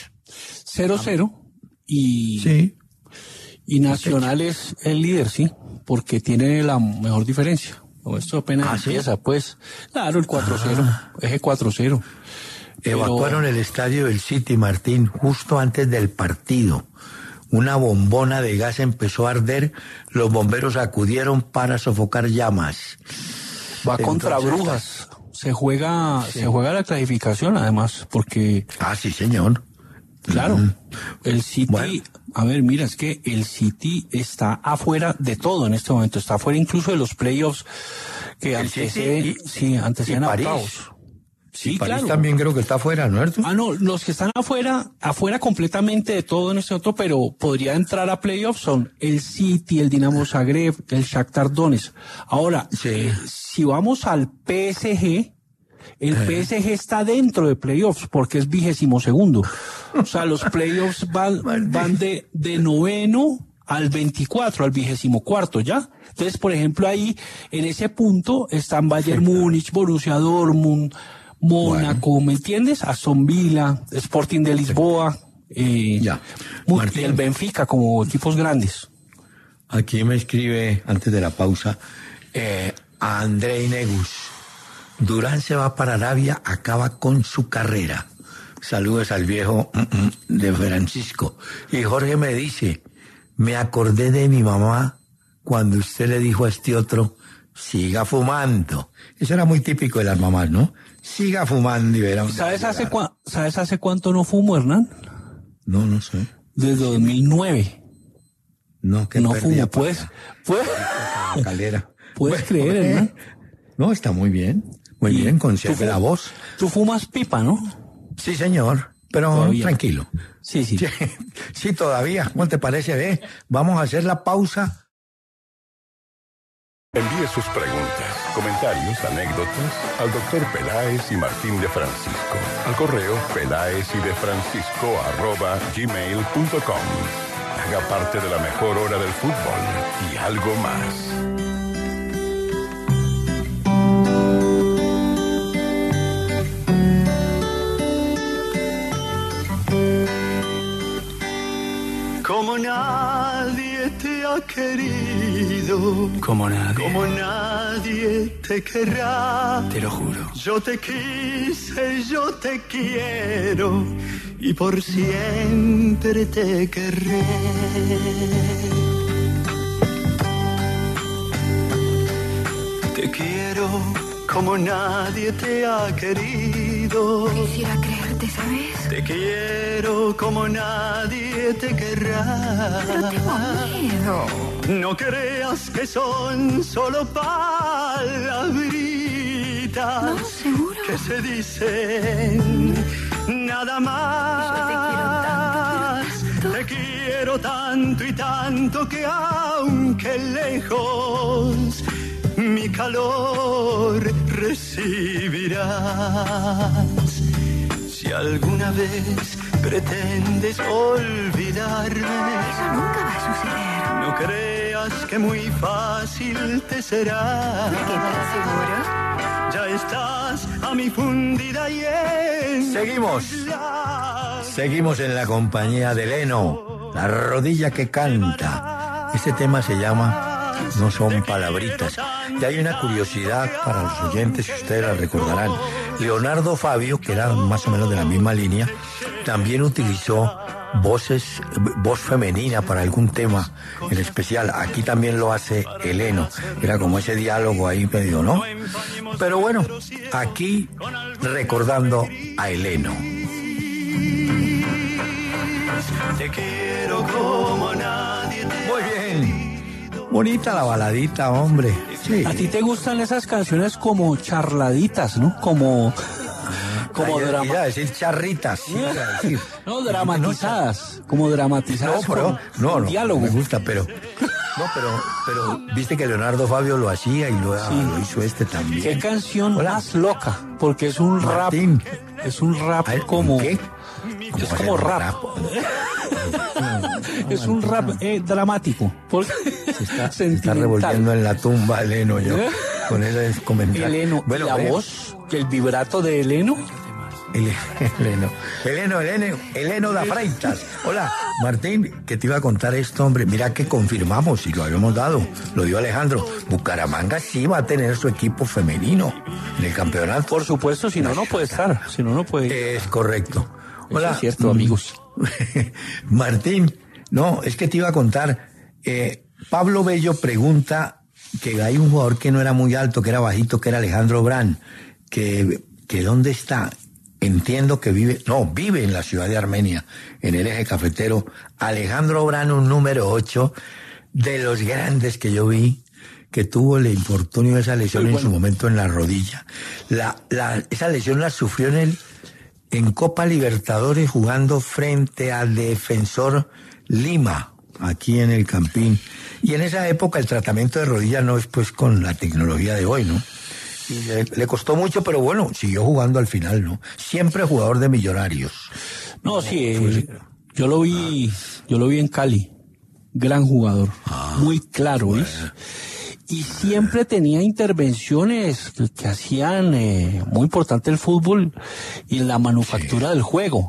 Speaker 2: 0-0 y Nacional es el líder, sí, porque tiene la mejor diferencia. Esto apenas empieza, pues. Claro, el 4-0, eje 4-0.
Speaker 1: Evacuaron el estadio del City, Martín, justo antes del partido. Una bombona de gas empezó a arder, los bomberos acudieron para sofocar llamas.
Speaker 2: Va contra Brujas. Se juega la clasificación, además, porque...
Speaker 1: Sí, señor.
Speaker 2: Claro. El City, bueno. A ver, mira, es que el City está afuera de todo en este momento. Está afuera incluso de los playoffs que anteceden a octavos. Sí,
Speaker 1: París
Speaker 2: claro.
Speaker 1: También creo que está afuera, ¿no es?
Speaker 2: No, los que están afuera completamente de todo en este momento, pero podría entrar a playoffs son el City, el Dinamo Zagreb, el Shakhtar Donetsk. Ahora, si vamos al PSG, el PSG está dentro de playoffs porque es 22º. O sea, los playoffs van de noveno al 24, al 24, ¿ya? Entonces, por ejemplo, ahí, en ese punto, están Bayern Múnich, Borussia Dortmund, Mónaco, ¿me entiendes? Aston Villa, Sporting de Lisboa, y el Benfica como equipos grandes.
Speaker 1: Aquí me escribe, antes de la pausa, a Andrei Negus. Durán se va para Arabia, acaba con su carrera. Saludos al viejo de Francisco. Y Jorge me dice, me acordé de mi mamá cuando usted le dijo a este otro, siga fumando. Eso era muy típico de las mamás, ¿no? Siga fumando y verá.
Speaker 2: ¿Sabes hace cuánto no fumo, Hernán?
Speaker 1: No sé.
Speaker 2: Desde 2009.
Speaker 1: No
Speaker 2: fumo, ¿puedes creer, Hernán?
Speaker 1: No, está muy bien. Muy bien, conserve la voz.
Speaker 2: Tú fumas pipa, ¿no?
Speaker 1: Sí, señor, pero todavía. Tranquilo.
Speaker 2: Sí.
Speaker 1: Sí, todavía. ¿Cómo te parece? Vamos a hacer la pausa.
Speaker 5: Envíe sus preguntas, comentarios, anécdotas al Dr. Peláez y Martín de Francisco. Al correo pelaezydefrancisco@gmail.com. Haga parte de la mejor hora del fútbol y algo más.
Speaker 6: Como nadie te ha querido,
Speaker 2: como
Speaker 6: nadie te querrá,
Speaker 2: te lo juro.
Speaker 6: Yo te quise, yo te quiero y por siempre te querré. Te quiero como nadie te ha querido.
Speaker 7: Quisiera creerte, ¿sabes?
Speaker 6: Te quiero como nadie te querrá.
Speaker 7: Pero tengo miedo.
Speaker 6: No creas que son solo palabritas.
Speaker 7: No, seguro.
Speaker 6: Que se dicen nada más. Te quiero tanto y tanto que aunque lejos mi calor recibirás. Si alguna vez pretendes olvidarme.
Speaker 7: Eso nunca va a suceder.
Speaker 6: No creas que muy fácil te será.
Speaker 7: ¿Qué tal, seguro?
Speaker 6: Ya estás a mi fundida y en...
Speaker 1: Seguimos en la compañía de Leno, La rodilla que canta. Este tema se llama No son palabritas. Y hay una curiosidad para los oyentes, si ustedes la recordarán. Leonardo Fabio, que era más o menos de la misma línea, también utilizó voz femenina para algún tema en especial. Aquí también lo hace Eleno. Era como ese diálogo ahí medio, ¿no? Pero bueno, aquí recordando a Eleno.
Speaker 6: Te quiero como nadie te...
Speaker 1: Muy bien. Bonita la baladita, hombre. Sí.
Speaker 2: ¿A ti te gustan esas canciones como charladitas, no? Como
Speaker 1: iba a decir charritas. Decir.
Speaker 2: No, dramatizadas. Como dramatizadas.
Speaker 1: No,
Speaker 2: diálogo.
Speaker 1: Me gusta, pero viste que Leonardo Fabio lo hacía y lo hizo este también.
Speaker 2: ¿Qué canción más loca? Porque es un
Speaker 1: Martín.
Speaker 2: rap. Es un rap como...
Speaker 1: ¿Qué?
Speaker 2: Es como rap. Es un rap dramático.
Speaker 1: Se está revolviendo en la tumba Eleno yo. Con ese comentario.
Speaker 2: Eleno, bueno, la voz, el vibrato de Eleno.
Speaker 1: Eleno da Freitas. Hola, Martín, que te iba a contar esto, hombre. Mira que confirmamos y lo habíamos dado. Lo dio Alejandro. Bucaramanga sí va a tener su equipo femenino en el campeonato.
Speaker 2: Por supuesto, si no, no puede estar. Si no, no puede.
Speaker 1: Es correcto. Hola.
Speaker 2: Eso es cierto, amigos.
Speaker 1: Martín, no, es que te iba a contar. Pablo Bello pregunta que hay un jugador que no era muy alto, que era bajito, que era Alejandro Brand, que ¿dónde está? Entiendo que vive en la ciudad de Armenia, en el eje cafetero. Alejandro Brand, un número 8, de los grandes que yo vi, que tuvo el infortunio de esa lesión en su momento en la rodilla. Esa lesión la sufrió en Copa Libertadores jugando frente al Defensor Lima, aquí en el Campín. Y en esa época el tratamiento de rodilla no es pues con la tecnología de hoy, ¿no? Y le costó mucho, pero bueno, siguió jugando al final, ¿no? Siempre jugador de Millonarios.
Speaker 2: No, sí, yo lo vi en Cali. Gran jugador. Muy claro, bueno. Y siempre tenía intervenciones que hacían muy importante el fútbol y la manufactura del juego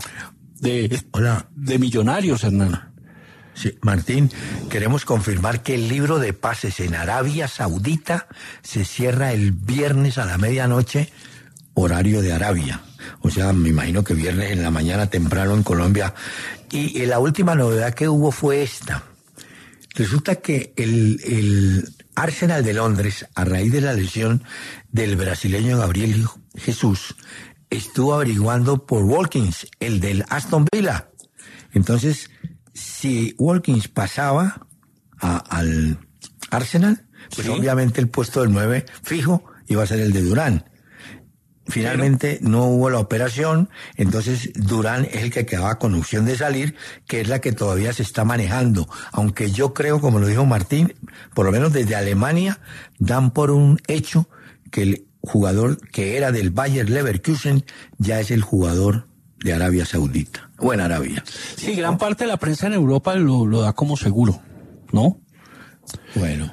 Speaker 2: de Millonarios, Hernán.
Speaker 1: Sí, Martín, queremos confirmar que el libro de pases en Arabia Saudita se cierra el viernes a la medianoche, horario de Arabia. O sea, me imagino que viernes en la mañana temprano en Colombia. Y la última novedad que hubo fue esta. Resulta que el Arsenal de Londres, a raíz de la lesión del brasileño Gabriel Jesús, estuvo averiguando por Watkins, el del Aston Villa. Entonces, si Watkins pasaba al Arsenal, pues obviamente el puesto del 9 fijo iba a ser el de Durán. Finalmente no hubo la operación, entonces Durán es el que quedaba con opción de salir, que es la que todavía se está manejando. Aunque yo creo, como lo dijo Martín, por lo menos desde Alemania, dan por un hecho que el jugador que era del Bayer Leverkusen ya es el jugador de Arabia Saudita, o en Arabia.
Speaker 2: Sí, gran parte de la prensa en Europa lo da como seguro, ¿no?
Speaker 1: Bueno.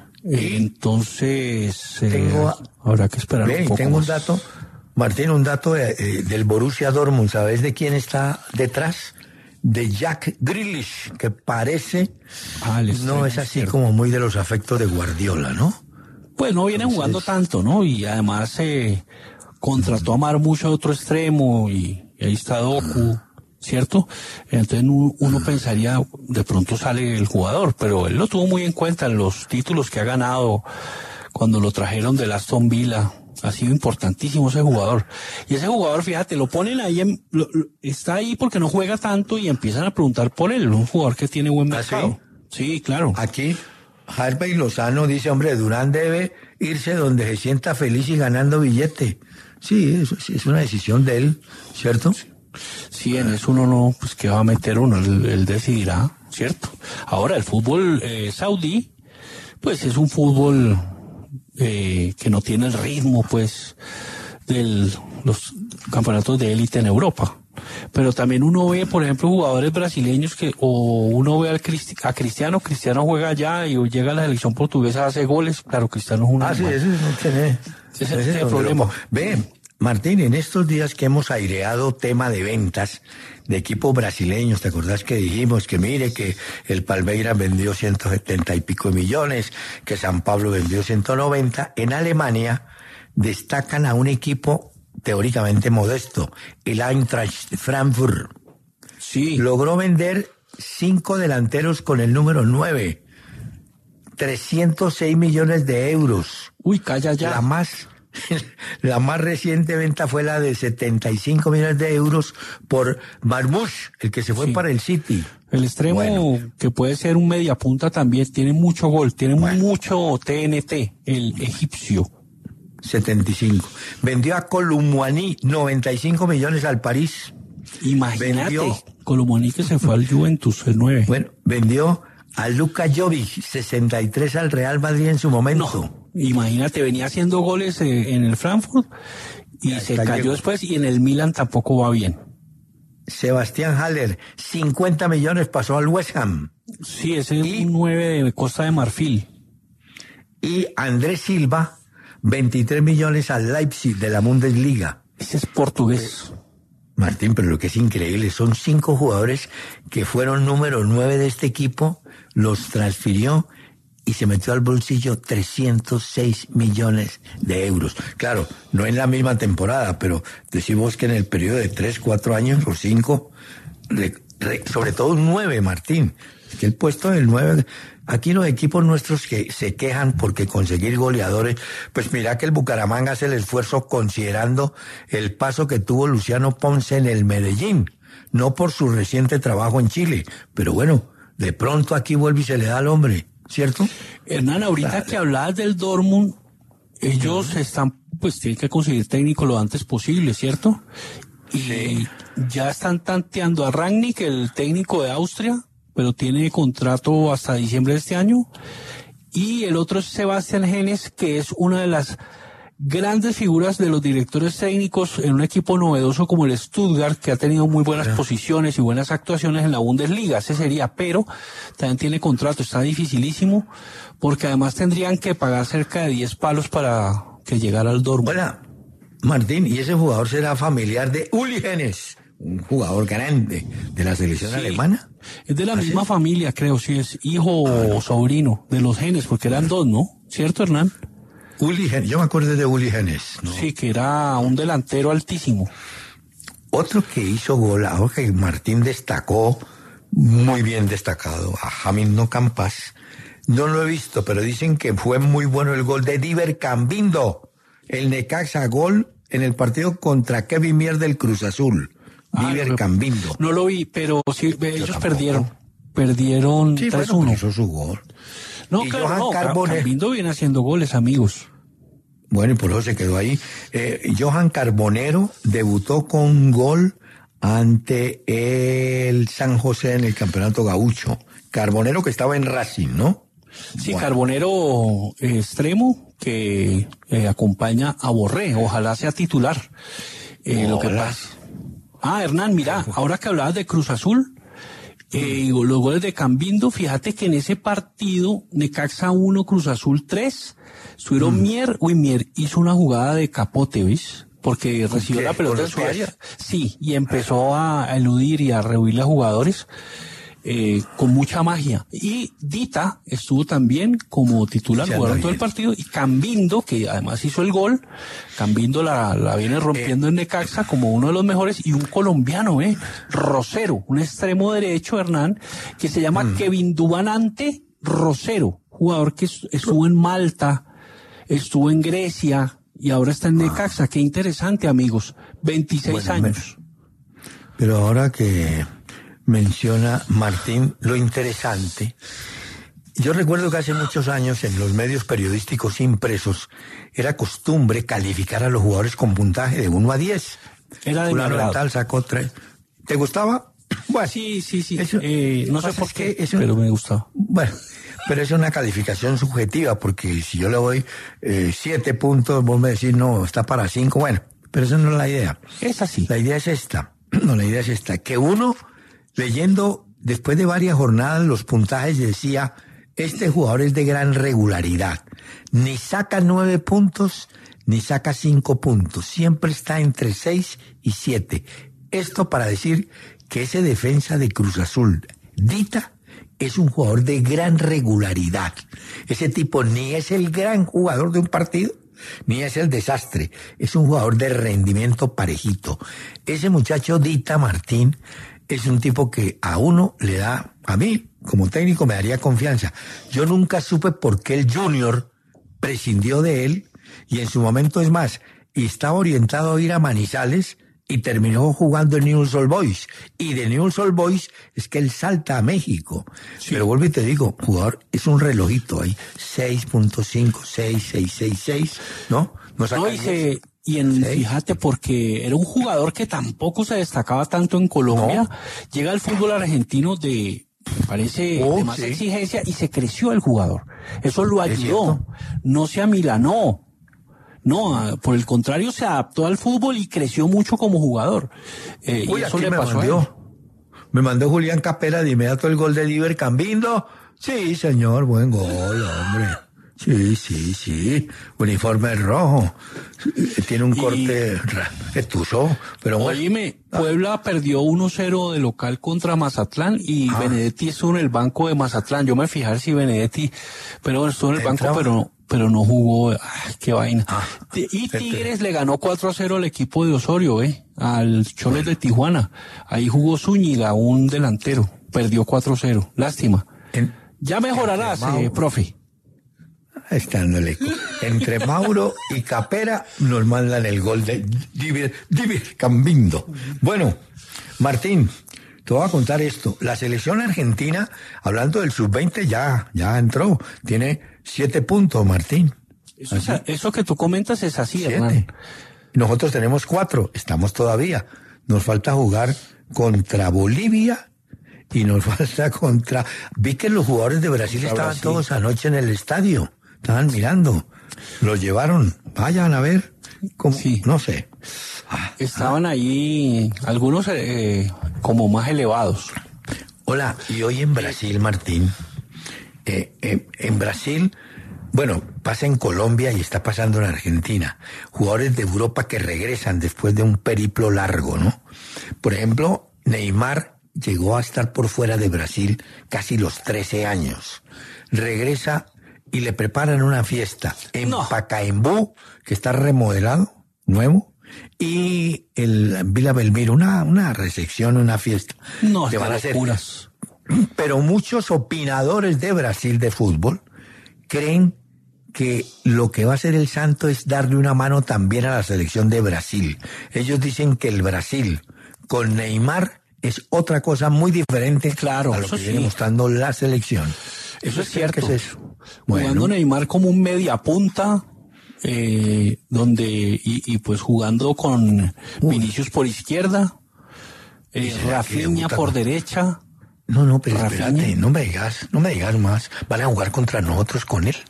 Speaker 2: Entonces, habrá que esperar un poco
Speaker 1: tengo
Speaker 2: más.
Speaker 1: Un dato, Martín, un dato del Borussia Dortmund. ¿Sabes de quién está detrás? De Jack Grealish, que parece, no es así como muy de los afectos de Guardiola, ¿no?
Speaker 2: Pues no viene jugando tanto, ¿no? Y además contrató a Marmoush a otro extremo y ahí está Doku, ¿cierto? Entonces uno pensaría, de pronto sale el jugador, pero él lo tuvo muy en cuenta en los títulos que ha ganado cuando lo trajeron del Aston Villa. Ha sido importantísimo ese jugador. Y ese jugador, fíjate, lo ponen ahí, está ahí porque no juega tanto y empiezan a preguntar por él, un jugador que tiene buen mercado. Sí, claro.
Speaker 1: Aquí, Harvey Lozano dice, hombre, Durán debe irse donde se sienta feliz y ganando billete. Sí, es una decisión de él, ¿cierto?
Speaker 2: Sí, en eso uno no, pues que va a meter uno, él decidirá, ¿cierto? Ahora, el fútbol saudí, pues es un fútbol que no tiene el ritmo, pues, de los campeonatos de élite en Europa. Pero también uno ve, por ejemplo, jugadores brasileños o uno ve a Cristiano juega allá y llega a la selección portuguesa, hace goles. Claro, Cristiano es un
Speaker 1: sí, eso no tiene...
Speaker 2: Ese es el problema.
Speaker 1: Ve, Martín, en estos días que hemos aireado tema de ventas de equipos brasileños, ¿te acordás que dijimos que mire que el Palmeiras vendió 170 y pico millones, que San Pablo vendió 190? En Alemania destacan a un equipo teóricamente modesto, el Eintracht Frankfurt.
Speaker 2: Sí.
Speaker 1: Logró vender 5 delanteros con el número 9, 306 millones de euros.
Speaker 2: Uy, calla ya.
Speaker 1: La más reciente venta fue la de 75 millones de euros por Marmoush, el que se fue para el City.
Speaker 2: El extremo, que puede ser un mediapunta también, tiene mucho gol, tiene mucho TNT, el egipcio.
Speaker 1: 75. Vendió a Colomouani 95 millones al París.
Speaker 2: Imagínate, Colomouani que se fue al Juventus, el 9.
Speaker 1: Bueno, vendió a Luka Jovic 63 al Real Madrid en su momento.
Speaker 2: No. Imagínate, venía haciendo goles en el Frankfurt y se cayó después, y en el Milan tampoco va bien.
Speaker 1: Sebastián Haller, 50 millones pasó al West Ham.
Speaker 2: Sí, ese es un 9 de Costa de Marfil.
Speaker 1: Y Andrés Silva, 23 millones al Leipzig de la Bundesliga.
Speaker 2: Ese es portugués.
Speaker 1: Martín, pero lo que es increíble, son 5 jugadores que fueron número 9 de este equipo, los transfirió y se metió al bolsillo 306 millones de euros. Claro, no en la misma temporada, pero decimos que en el periodo de 3, 4 años o 5, sobre todo un 9, Martín. Que el puesto del 9, aquí los equipos nuestros que se quejan porque conseguir goleadores, pues mira que el Bucaramanga hace el esfuerzo considerando el paso que tuvo Luciano Ponce en el Medellín, no por su reciente trabajo en Chile, pero bueno, de pronto aquí vuelve y se le da al hombre. ¿Cierto?
Speaker 2: Hernán, ahorita que hablabas del Dortmund, ellos tienen que conseguir técnico lo antes posible, ¿cierto? Y ya están tanteando a Rangnick, el técnico de Austria, pero tiene contrato hasta diciembre de este año. Y el otro es Sebastian Hoeneß, que es una de las grandes figuras de los directores técnicos en un equipo novedoso como el Stuttgart, que ha tenido muy buenas posiciones y buenas actuaciones en la Bundesliga. Ese sería, pero también tiene contrato, está dificilísimo, porque además tendrían que pagar cerca de 10 palos para que llegara al Dortmund.
Speaker 1: Hola, Martín, ¿y ese jugador será familiar de Uli Hoeneß, un jugador grande de la selección alemana?
Speaker 2: Es de la misma familia, creo, sí, es hijo o sobrino de los Hoeneß, porque eran 2, ¿no? ¿Cierto, Hernán?
Speaker 1: Uli Hoeneß, yo me acuerdo de Uli Hoeneß, ¿no?
Speaker 2: Sí, que era un delantero altísimo.
Speaker 1: Otro que hizo gol, ahora que Martín destacó, muy bien destacado, a Hamilton Campas. No lo he visto, pero dicen que fue muy bueno el gol de Diver Cambindo, el Necaxa, gol en el partido contra Kevin Mier del Cruz Azul. Diver Cambindo.
Speaker 2: No lo vi, pero sí, ellos perdieron. Perdieron 3-1.
Speaker 1: Bueno, hizo su gol.
Speaker 2: No, claro, Cambindo viene haciendo goles, amigos.
Speaker 1: Bueno, y por eso se quedó ahí. Johan Carbonero debutó con un gol ante el San José en el Campeonato Gaúcho. Carbonero que estaba en Racing, ¿no?
Speaker 2: Sí, bueno. Carbonero extremo que acompaña a Borré. Ojalá sea titular. Lo que pasa. Hernán, mira, ahora que hablabas de Cruz Azul, los goles de Cambindo, fíjate que en ese partido, Necaxa 1, Cruz Azul 3, estuvieron Mier hizo una jugada de capote, ¿ves? Porque recibió la pelota en su área. Sí, y empezó a eludir y a rehuirle a jugadores con mucha magia. Y Dita estuvo también como titular, jugaron todo el partido, y Cambindo, que además hizo el gol, Cambindo la viene rompiendo en Necaxa como uno de los mejores, y un colombiano, Rosero, un extremo derecho, Hernán, que se llama Kevin Dubanante Rosero, jugador que estuvo en Malta, estuvo en Grecia, y ahora está en Necaxa. Qué interesante, amigos. 26 años.
Speaker 1: Pero ahora que menciona Martín lo interesante, yo recuerdo que hace muchos años en los medios periodísticos impresos era costumbre calificar a los jugadores con puntaje de 1 a 10.
Speaker 2: Era de
Speaker 1: Fulano tal sacó 3. ¿Te gustaba?
Speaker 2: Bueno, sí.
Speaker 1: Eso,
Speaker 2: no sé por qué, pero me gustaba.
Speaker 1: Bueno, pero es una calificación subjetiva, porque si yo le doy 7 puntos, vos me decís, no, está para 5, bueno, pero esa no es la idea.
Speaker 2: Es así.
Speaker 1: La idea es esta. No, la idea es esta, que uno, leyendo después de varias jornadas los puntajes, decía, este jugador es de gran regularidad. Ni saca 9 puntos, ni saca 5 puntos. Siempre está entre 6 y 7. Esto para decir que ese defensa de Cruz Azul, Dita, es un jugador de gran regularidad. Ese tipo ni es el gran jugador de un partido, ni es el desastre. Es un jugador de rendimiento parejito. Ese muchacho Dita Martín es un tipo que a uno le da, a mí como técnico me daría confianza. Yo nunca supe por qué el Junior prescindió de él y en su momento, es más, y estaba orientado a ir a Manizales y terminó jugando en Newell's Old Boys. Y de Newell's Old Boys es que él salta a México. Sí. Pero vuelvo y te digo, jugador, es un relojito ahí, 6.5, 6, ¿no?
Speaker 2: Fíjate, porque era un jugador que tampoco se destacaba tanto en Colombia. No. Llega al fútbol argentino de más exigencia y se creció el jugador. Eso lo ayudó. No se amilanó. No, por el contrario, se adaptó al fútbol y creció mucho como jugador. Y eso le pasó a él.
Speaker 1: Me mandó Julián Capela de inmediato el gol de Diver Cambindo. Sí, señor, buen gol, hombre. Sí. Uniforme rojo. Tiene un corte retuso, pero bueno.
Speaker 2: Oíme, Puebla perdió 1-0 de local contra Mazatlán y Benedetti estuvo en el banco de Mazatlán. Yo me fijé si Benedetti, pero estuvo en el banco, pero no jugó. Ay, qué vaina. Y Tigres le ganó 4-0 al equipo de Osorio, al Cholos de Tijuana. Ahí jugó Zúñiga, un delantero. Perdió 4-0. Lástima. Ya mejorarás, profe.
Speaker 1: Estándole. Entre Mauro y Capera nos mandan el gol de Diver Cambindo. Bueno, Martín, te voy a contar esto. La selección argentina, hablando del sub-20, ya entró. Tiene 7 puntos, Martín.
Speaker 2: Eso que tú comentas es así,
Speaker 1: 7.
Speaker 2: hermano.
Speaker 1: Nosotros tenemos 4. Estamos todavía. Nos falta jugar contra Bolivia y nos falta contra... Vi que los jugadores de Brasil estaban todos anoche en el estadio. Estaban mirando. Los llevaron. Vayan a ver cómo... Sí. No sé.
Speaker 2: Estaban ahí algunos como más elevados.
Speaker 1: Hola, y hoy en Brasil, Martín, en Brasil, bueno, pasa en Colombia y está pasando en Argentina. Jugadores de Europa que regresan después de un periplo largo, ¿no? Por ejemplo, Neymar llegó a estar por fuera de Brasil casi los 13 años. Regresa y le preparan una fiesta en Pacaembu, que está remodelado, nuevo, y el Villa Belmiro, una recepción, una fiesta.
Speaker 2: No,
Speaker 1: que van a hacer.
Speaker 2: Puras.
Speaker 1: Pero muchos opinadores de Brasil de fútbol creen que lo que va a hacer el Santo es darle una mano también a la selección de Brasil. Ellos dicen que el Brasil con Neymar es otra cosa muy diferente a lo que viene mostrando la selección.
Speaker 2: Eso es cierto.
Speaker 1: ¿Qué es eso?
Speaker 2: Jugando Neymar como un mediapunta, donde pues jugando con Vinicius por izquierda, Rafinha por derecha.
Speaker 1: No, pero espérate, no me digas más. Van a jugar contra nosotros con él.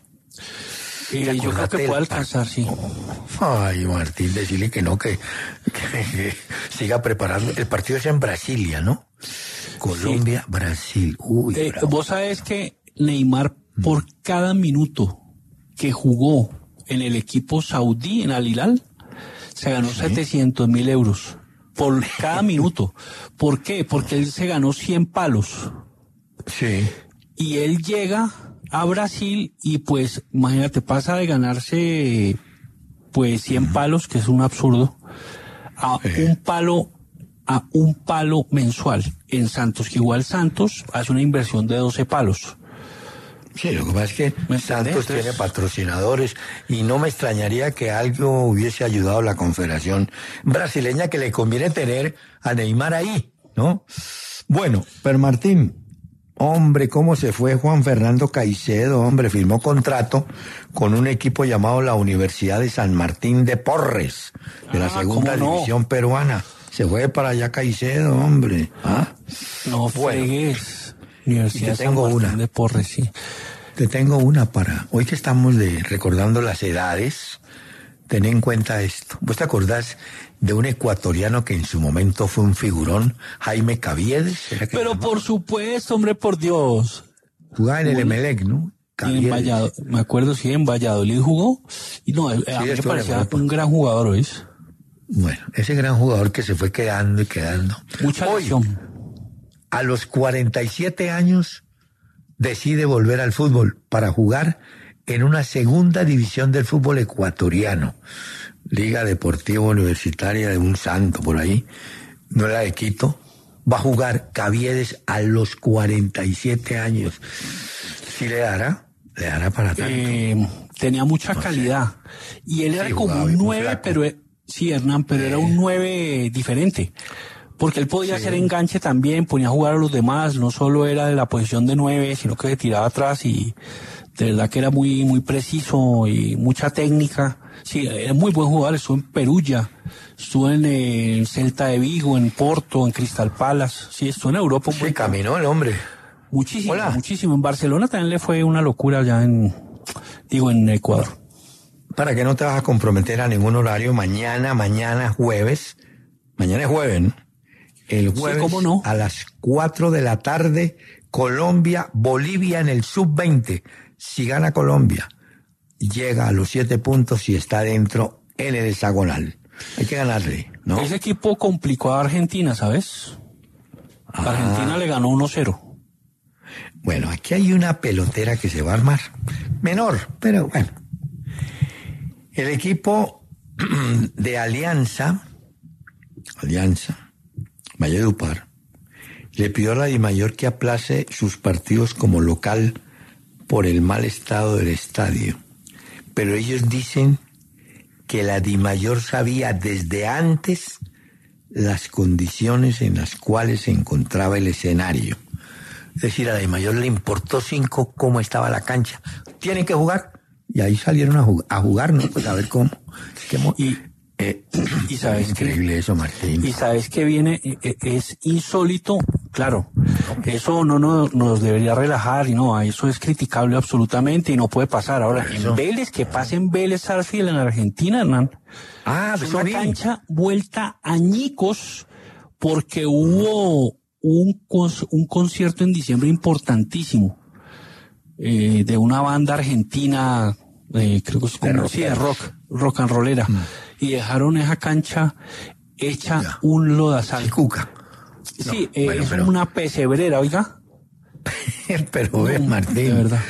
Speaker 2: Yo creo que puede alcanzar, sí.
Speaker 1: Ay, Martín, decirle que no, que siga preparando. El partido es en Brasilia, ¿no? Colombia, sí. Brasil. Uy,
Speaker 2: vos sabés que Neymar, por cada minuto que jugó en el equipo saudí, en Al Hilal, se ganó 700.000 euros. Por cada minuto. ¿Por qué? Porque él se ganó 100 palos.
Speaker 1: Sí.
Speaker 2: Y él llega a Brasil y pues, imagínate, pasa de ganarse pues 100 palos, que es un absurdo, a un palo mensual en Santos, que igual Santos hace una inversión de 12 palos.
Speaker 1: Sí, lo que pasa es que Santos tiene patrocinadores y no me extrañaría que algo hubiese ayudado a la Confederación Brasileña, que le conviene tener a Neymar ahí, ¿no? Bueno, pero Martín, hombre, cómo se fue Juan Fernando Caicedo, hombre, firmó contrato con un equipo llamado la Universidad de San Martín de Porres, de la segunda división peruana. Se fue para allá Caicedo, hombre.
Speaker 2: No fregues. Universidad
Speaker 1: de San Martín
Speaker 2: de Porres, sí.
Speaker 1: Te tengo una para... Hoy que estamos recordando las edades, ten en cuenta esto. ¿Vos te acordás de un ecuatoriano que en su momento fue un figurón, Jaime Caviedes?
Speaker 2: Pero por supuesto, hombre, por Dios.
Speaker 1: Jugaba en el Emelec, ¿no?
Speaker 2: Me acuerdo, sí, en Valladolid jugó. Y no, a mí me parecía un gran jugador, ¿oís?
Speaker 1: Bueno, ese gran jugador que se fue quedando y quedando.
Speaker 2: Mucha lesión.
Speaker 1: A los 47 años decide volver al fútbol para jugar en una segunda división del fútbol ecuatoriano. Liga Deportiva Universitaria de un santo por ahí, no la de Quito. Va a jugar Caviedes a los 47 años. ¿Sí le dará para tanto?
Speaker 2: Tenía mucha calidad. Y él era como un 9, pero sí, Hernán, pero era un 9 diferente. Porque él podía hacer enganche también, ponía a jugar a los demás, no solo era de la posición de 9, sino que se tiraba atrás y de verdad que era muy, muy preciso y mucha técnica. Sí, era muy buen jugador, estuvo en Perugia, estuvo en Celta de Vigo, en Porto, en Crystal Palace, sí, estuvo en Europa.
Speaker 1: Sí, caminó el hombre.
Speaker 2: Muchísimo, muchísimo. En Barcelona también le fue una locura ya en Ecuador.
Speaker 1: Para que no te vas a comprometer a ningún horario, mañana jueves, mañana es jueves, ¿no? El jueves, sí, ¿cómo no? A las 4 de la tarde, Colombia, Bolivia en el sub-20. Si gana Colombia, llega a los 7 puntos y está dentro en el hexagonal. Hay que ganarle, ¿no?
Speaker 2: Ese equipo complicó a Argentina, ¿sabes? Argentina le ganó 1-0.
Speaker 1: Bueno, aquí hay una pelotera que se va a armar. Menor, pero bueno. El equipo de Alianza, Valledupar, le pidió a la DIMAYOR que aplace sus partidos como local por el mal estado del estadio. Pero ellos dicen que la DIMAYOR sabía desde antes las condiciones en las cuales se encontraba el escenario. Es decir, a la DIMAYOR le importó 5 cómo estaba la cancha. Tienen que jugar. Y ahí salieron a jugar, ¿no? Pues a ver cómo.
Speaker 2: Y sabes
Speaker 1: increíble eso, Martín.
Speaker 2: Y sabes que viene, es insólito, claro. Eso no nos debería relajar, y no, eso es criticable absolutamente y no puede pasar. Ahora, en Vélez, que pase en Vélez Sarsfield en Argentina, Hernán. Es una cancha vuelta añicos porque hubo un concierto en diciembre importantísimo de una banda argentina, creo que es como de rock and rollera. Y dejaron esa cancha hecha un lodazal.
Speaker 1: Cuca.
Speaker 2: Sí, es una pesebrera, oiga.
Speaker 1: Pero ve, Martín.
Speaker 2: De verdad.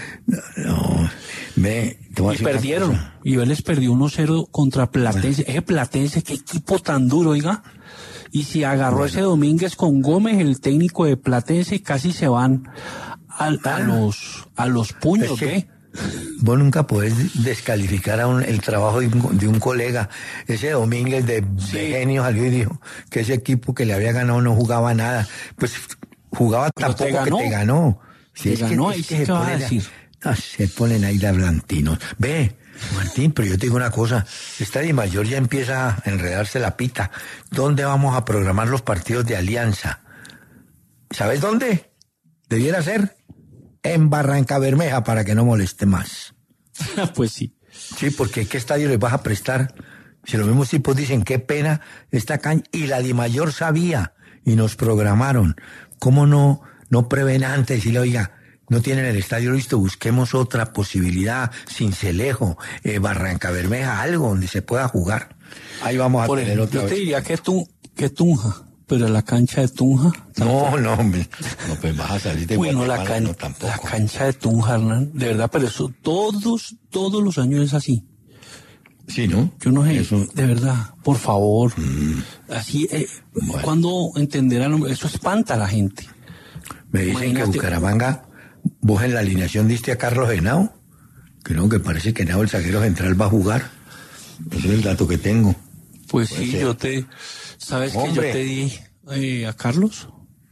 Speaker 1: Ve, te voy a
Speaker 2: decir. Y perdieron. Y Vélez perdió 1-0 contra Platense. Ese Platense, qué equipo tan duro, oiga. Y si agarró ese Domínguez con Gómez, el técnico de Platense, casi se van a los puños, ¿qué?
Speaker 1: Vos nunca podés descalificar el trabajo de un colega. Ese Domínguez de genio salió y dijo que ese equipo que le había ganado no jugaba nada. Pues jugaba tampoco que te ganó.
Speaker 2: Si te ganó, ahí sí que va a decir.
Speaker 1: Se ponen ahí de hablantinos. Ve, Martín, pero yo te digo una cosa. Esta DIMAYOR ya empieza a enredarse la pita. ¿Dónde vamos a programar los partidos de Alianza? ¿Sabes dónde? Debiera ser en Barrancabermeja para que no moleste más.
Speaker 2: Pues sí.
Speaker 1: Sí, porque ¿qué estadio les vas a prestar? Si los mismos tipos dicen, qué pena esta cancha, y la DIMAYOR sabía, y nos programaron. ¿Cómo no prevén antes? Decirle, oiga, no tienen el estadio listo, busquemos otra posibilidad, Sincelejo, Barrancabermeja, algo donde se pueda jugar. Ahí vamos a tener otra vez.
Speaker 2: Yo te diría que Tunja. Pero la cancha de Tunja.
Speaker 1: No, pues vas a salir de Guatemala, no, tampoco.
Speaker 2: La cancha de Tunja, Hernán, de verdad, pero eso todos los años es así.
Speaker 1: Sí, ¿no?
Speaker 2: Yo no sé, eso... de verdad, por favor. Así, ¿cuándo entenderán? Eso espanta a la gente.
Speaker 1: Me dicen que Bucaramanga, vos en la alineación diste a Carlos Henao, que no, que parece que Henao, el zaguero central, va a jugar. Ese es el dato que tengo.
Speaker 2: Pues sí, ¿sabes que yo te di a Carlos?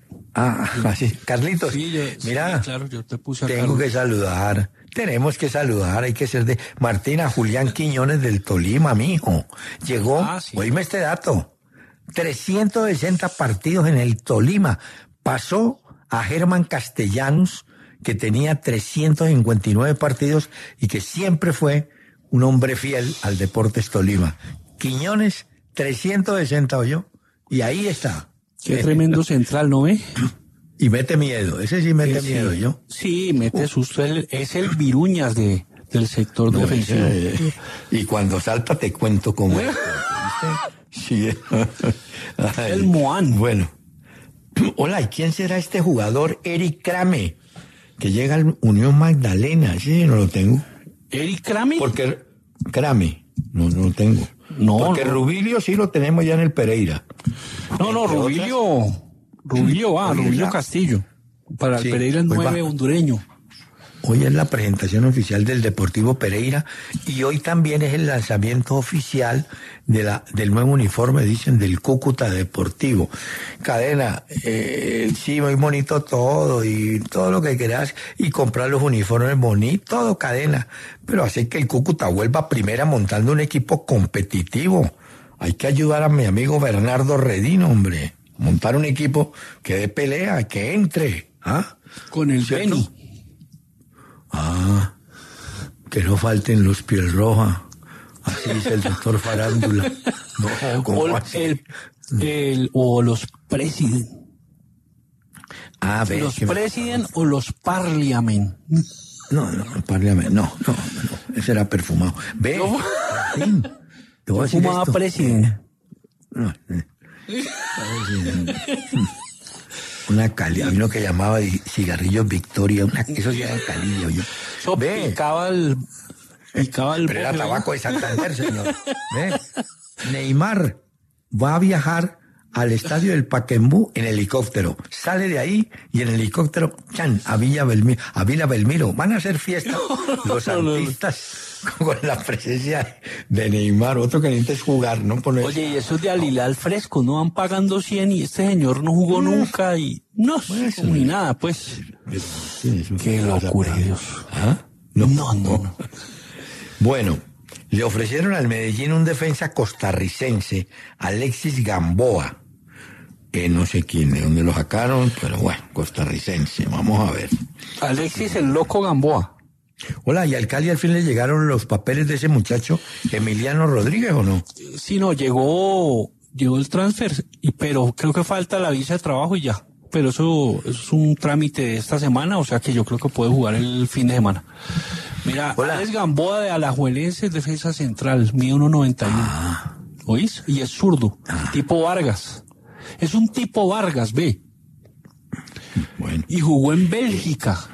Speaker 1: Sí, Carlitos.
Speaker 2: Sí,
Speaker 1: mira,
Speaker 2: sí, claro, yo te puse a
Speaker 1: tengo
Speaker 2: Carlos.
Speaker 1: que saludar. Tenemos que saludar, hay que ser de Martina Julián Quiñones del Tolima, mijo. Llegó, oíme este dato, 360 partidos en el Tolima. Pasó a Germán Castellanos, que tenía 359 partidos y que siempre fue un hombre fiel al Deportes Tolima. Quiñones, 360 oyó, y ahí está.
Speaker 2: Qué tremendo central, ¿no ve?
Speaker 1: Y mete miedo, ese sí mete miedo, yo.
Speaker 2: Sí, mete susto, es el Viruñas del sector defensivo.
Speaker 1: Y cuando salta te cuento cómo es. Sí.
Speaker 2: El Moán.
Speaker 1: Bueno. Hola, ¿y quién será este jugador? Eric Crame, que llega al Unión Magdalena. Sí, no lo tengo.
Speaker 2: ¿Eric Crame?
Speaker 1: Porque Crame, no lo tengo.
Speaker 2: No,
Speaker 1: porque
Speaker 2: no.
Speaker 1: Rubilio sí lo tenemos ya en el Pereira.
Speaker 2: No, Rubilio Castillo. Para el Pereira el 9 hondureño.
Speaker 1: Hoy es la presentación oficial del Deportivo Pereira y hoy también es el lanzamiento oficial del nuevo uniforme, dicen, del Cúcuta Deportivo. Cadena, sí, muy bonito todo y todo lo que quieras y comprar los uniformes bonitos, todo, Cadena, pero hacer que el Cúcuta vuelva a primera montando un equipo competitivo. Hay que ayudar a mi amigo Bernardo Redín, hombre, montar un equipo que dé pelea, que entre, ¿ah?
Speaker 2: Con el
Speaker 1: ¿cierto?
Speaker 2: Beni.
Speaker 1: Que no falten los piel roja. Así dice el doctor Farándula. No, ¿cómo así?
Speaker 2: O los President.
Speaker 1: Ve,
Speaker 2: los President o los Parliament.
Speaker 1: No, Parliament, no. Ese era perfumado. Ve. Te voy a decir
Speaker 2: Fumaba
Speaker 1: esto.
Speaker 2: President.
Speaker 1: No, una calidad, uno que llamaba cigarrillos Victoria, eso sí era calidad, yo.
Speaker 2: Eso picaba el
Speaker 1: Pero era tabaco de Santander, señor. Ve, Neymar va a viajar al estadio del Pacaembu en helicóptero. Sale de ahí y en helicóptero, a Villa Belmiro. Van a hacer fiesta los artistas con la presencia de Neymar. Otro que necesita es jugar, ¿no?
Speaker 2: Oye, y eso es de Alilal fresco, ¿no? Van pagando 100 y este señor no jugó nunca y no, ni nada, pues. Qué locura, Dios.
Speaker 1: ¿Ah? No. Bueno, le ofrecieron al Medellín un defensa costarricense, Alexis Gamboa. No sé quién, de dónde lo sacaron, pero bueno, costarricense, vamos a ver.
Speaker 2: Alexis el loco Gamboa.
Speaker 1: Hola, ¿y al Cali al fin le llegaron los papeles de ese muchacho, Emiliano Rodríguez, o no?
Speaker 2: Sí, no, llegó el transfer, pero creo que falta la visa de trabajo y ya. Pero eso es un trámite de esta semana, o sea que yo creo que puede jugar el fin de semana. Mira, Alex Gamboa de Alajuelense, defensa central, mide 1.91. ¿Oís? Y es zurdo, tipo Vargas. Es un tipo Vargas, ve.
Speaker 1: Bueno.
Speaker 2: Y jugó en Bélgica.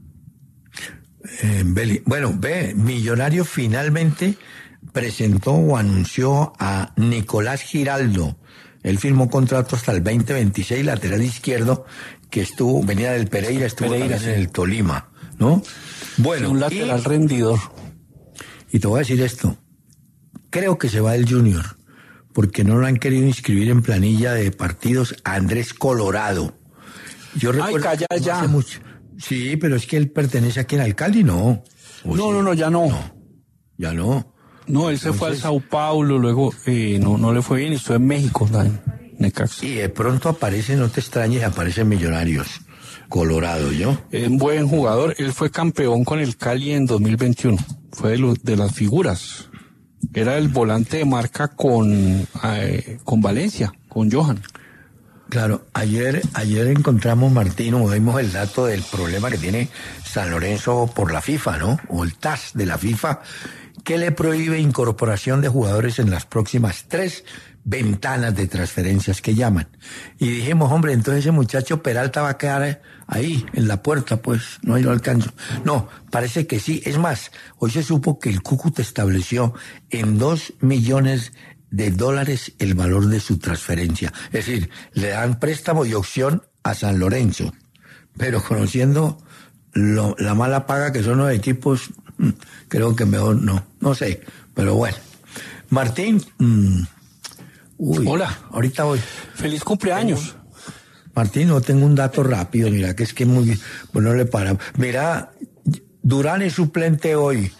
Speaker 1: Millonario finalmente presentó o anunció a Nicolás Giraldo. Él firmó contrato hasta el 2026, lateral izquierdo, que venía del Pereira, en el Tolima, ¿no? Bueno.
Speaker 2: Un lateral rendidor.
Speaker 1: Y te voy a decir esto. Creo que se va el Junior, porque no lo han querido inscribir en planilla de partidos a Andrés Colorado. Yo recuerdo.
Speaker 2: Ay, calla ya.
Speaker 1: Sí, pero es que él pertenece aquí en Alcalde, ¿no?
Speaker 2: No, ya no.
Speaker 1: Ya no.
Speaker 2: No, él se fue al Sao Paulo, luego no le fue bien y estuvo en México, Necaxa.
Speaker 1: Y de pronto aparece, no te extrañes, aparecen Millonarios. Colorado, ¿yo?
Speaker 2: Es un buen jugador, él fue campeón con el Cali en 2021, fue de las figuras. Era el volante de marca con Valencia, con Johan.
Speaker 1: Claro, ayer encontramos, Martín, o dimos el dato del problema que tiene San Lorenzo por la FIFA, ¿no? O el TAS de la FIFA, que le prohíbe incorporación de jugadores en las próximas 3 ventanas de transferencias que llaman. Y dijimos, hombre, entonces ese muchacho Peralta va a quedar ahí, en la puerta, pues, no, yo no alcanzo. No, parece que sí. Es más, hoy se supo que el Cúcuta estableció en $2 millones el valor de su transferencia. Es decir, le dan préstamo y opción a San Lorenzo. Pero conociendo la mala paga que son los equipos, creo que mejor no sé. Pero bueno. Martín,
Speaker 2: hola.
Speaker 1: Ahorita voy.
Speaker 2: Feliz cumpleaños.
Speaker 1: Martín, no tengo un dato rápido, mira, que es que muy bien. Bueno, no le para. Mira, Durán es suplente hoy.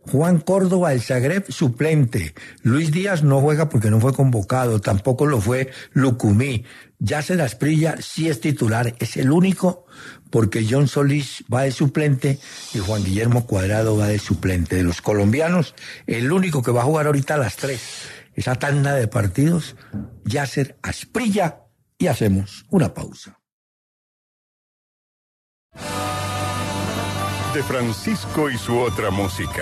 Speaker 1: Juan Córdoba del Zagreb, suplente. Luis Díaz no juega porque no fue convocado, tampoco lo fue Lucumí. Yasser Asprilla sí es titular, es el único porque John Solís va de suplente y Juan Guillermo Cuadrado va de suplente. De los colombianos, el único que va a jugar ahorita a las 3, esa tanda de partidos, Yasser Asprilla, y hacemos una pausa.
Speaker 5: De Francisco y su otra música.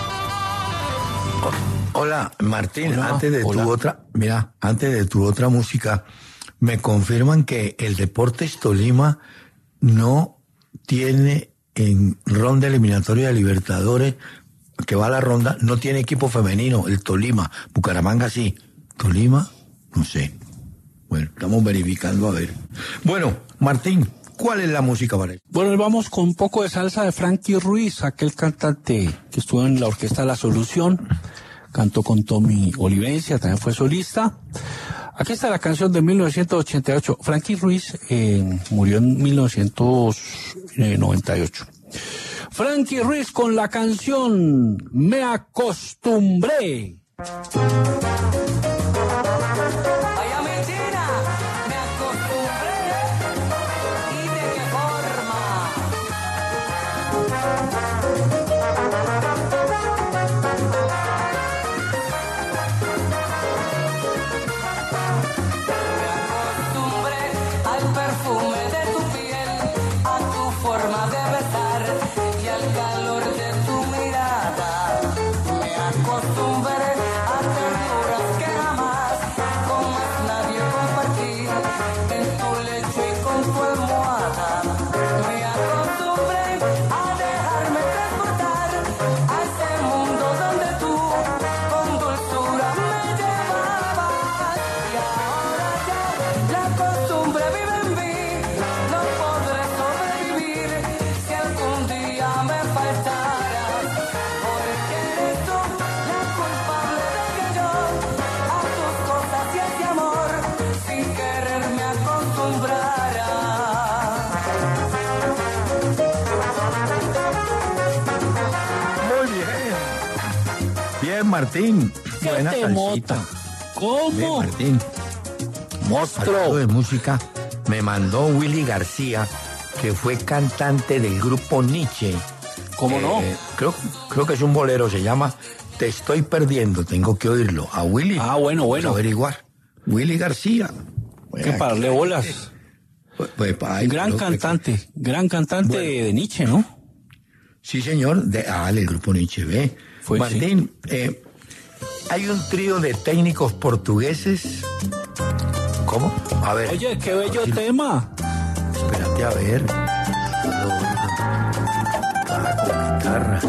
Speaker 1: Hola, Martín, antes de tu otra música, me confirman que el Deportes Tolima no tiene en ronda eliminatoria de Libertadores, que va a la ronda, no tiene equipo femenino, el Tolima. Bucaramanga sí. Tolima, no sé. Bueno, estamos verificando a ver. Bueno, Martín, ¿cuál es la música para eso?
Speaker 2: Bueno, vamos con un poco de salsa de Frankie Ruiz, aquel cantante que estuvo en la orquesta La Solución, cantó con Tommy Olivencia, también fue solista. Aquí está la canción de 1988. Frankie Ruiz murió en 1998. Frankie Ruiz con la canción Me Acostumbré.
Speaker 1: Martín,
Speaker 2: buena salsita. ¿Cómo?
Speaker 1: Bien, Martín. Monstruo de música me mandó Willy García, que fue cantante del grupo Nietzsche.
Speaker 2: ¿Cómo no?
Speaker 1: Creo que es un bolero, se llama Te estoy perdiendo, tengo que oírlo. A Willy.
Speaker 2: Ah, bueno.
Speaker 1: Vamos a averiguar. Willy García.
Speaker 2: Que parle bolas. Gran cantante bueno, de Nietzsche, ¿no?
Speaker 1: Sí, señor, del grupo Nietzsche, ve. Martín, sí. Hay un trío de técnicos portugueses. ¿Cómo? A ver.
Speaker 2: Oye, qué bello tema.
Speaker 1: Espérate a ver. Con guitarras.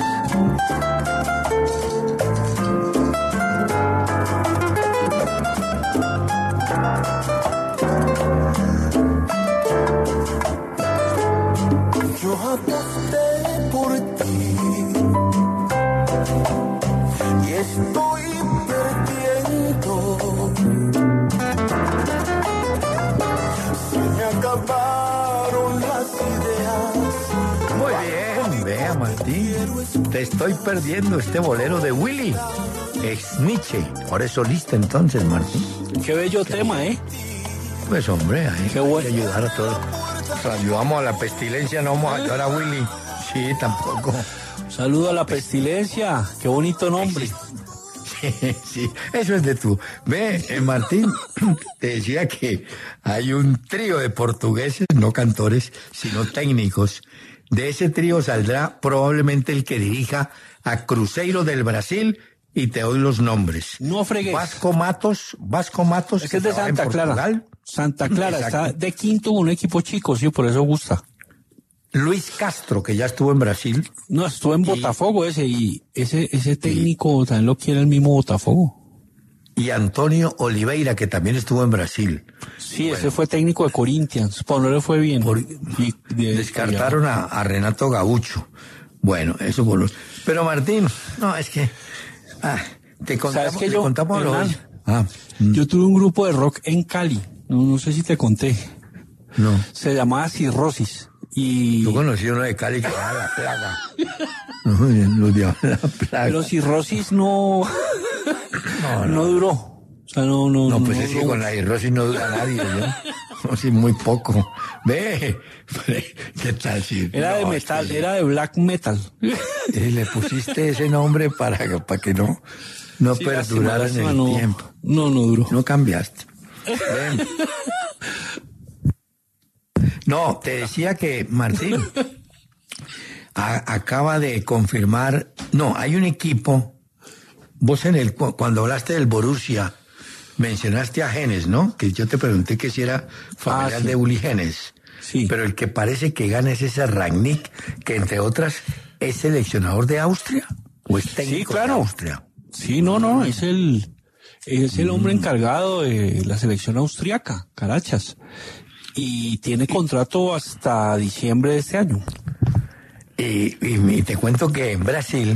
Speaker 6: Yo aposté por ti y estoy perdiendo. Se me acabaron las ideas.
Speaker 1: Muy bien, vea Martín. Te estoy perdiendo este bolero de Willy. Ex Nietzsche. Ahora es solista entonces, Martín.
Speaker 2: Qué bello tema, ¿eh?
Speaker 1: Pues hombre, hay
Speaker 2: que
Speaker 1: ayudar a todos. O sea, ayudamos a la pestilencia, no vamos a ayudar a Willy. Sí, tampoco.
Speaker 2: Saludo a la pestilencia. Qué bonito nombre.
Speaker 1: Sí, eso es de tú. Ve, Martín, te decía que hay un trío de portugueses, no cantores, sino técnicos. De ese trío saldrá probablemente el que dirija a Cruzeiro del Brasil, y te doy los nombres.
Speaker 2: No fregues.
Speaker 1: Vasco Matos.
Speaker 2: Es que es de Santa Clara. Santa Clara, está de quinto, un equipo chico, sí, por eso gusta.
Speaker 1: Luis Castro, que ya estuvo en Brasil.
Speaker 2: No, estuvo en Botafogo y ese técnico también lo quiere el mismo Botafogo.
Speaker 1: Y Antonio Oliveira, que también estuvo en Brasil.
Speaker 2: Sí, bueno, ese fue técnico de Corinthians, pero no le fue bien.
Speaker 1: Descartaron a Renato Gaucho. Bueno, eso por los... Pero Martín, no, es que... te contamos,
Speaker 2: ¿sabes que yo,
Speaker 1: contamos
Speaker 2: yo tuve un grupo de rock en Cali, no sé si te conté.
Speaker 1: No.
Speaker 2: Se llamaba Cirrosis. Y...
Speaker 1: Tú conocí uno de Cali que era la plaga. Los de la plaga.
Speaker 2: Pero si Rosis no duró. O sea, no,
Speaker 1: pues es que con la cirrosis no dura nadie, ¿no? Sí, muy poco. Ve, ¿qué tal? Si
Speaker 2: era de metal, era de black metal.
Speaker 1: Le pusiste ese nombre para que no sí, perdurara en el tiempo.
Speaker 2: No duró.
Speaker 1: No cambiaste. Ven. No, te decía que Martín acaba de confirmar. No, hay un equipo. Vos cuando hablaste del Borussia mencionaste a Genes, ¿no? Que yo te pregunté que si era familiar de Uli Genes.
Speaker 2: Sí.
Speaker 1: Pero el que parece que gana es ese Rangnick, que entre otras es seleccionador de Austria o es técnico de Austria.
Speaker 2: Sí, no, es el hombre encargado de la selección austriaca, Carachas. Y tiene contrato hasta diciembre de este año.
Speaker 1: Y te cuento que en Brasil,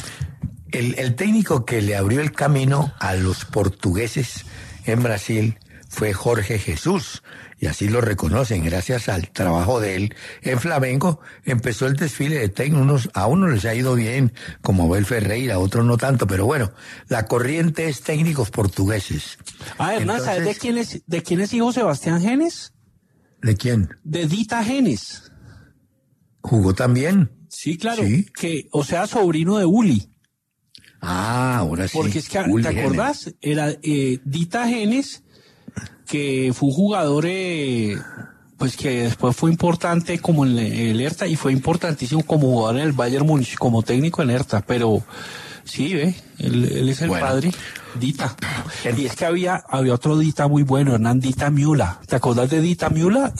Speaker 1: el técnico que le abrió el camino a los portugueses en Brasil fue Jorge Jesús, y así lo reconocen, gracias al trabajo de él en Flamengo. Empezó el desfile de técnicos, a unos les ha ido bien, como Abel Ferreira, a otros no tanto, pero bueno, la corriente es técnicos portugueses.
Speaker 2: Hernán, ¿sabes de quién es hijo Sebastián Genes?
Speaker 1: ¿De quién?
Speaker 2: De Dita Genes.
Speaker 1: ¿Jugó también?
Speaker 2: Sí, claro, ¿sí? O sea, sobrino de Uli.
Speaker 1: Ahora sí.
Speaker 2: Porque es que, ¿te acordás? Era Dita Genes, que fue un jugador, pues que después fue importante como en el Hertha, y fue importantísimo como jugador en el Bayern Múnich, como técnico en Hertha, pero sí, él es el padre, Dita. Y es que había otro Dita muy bueno, Hernán Dita Müller. ¿Te acordás de Dita Müller?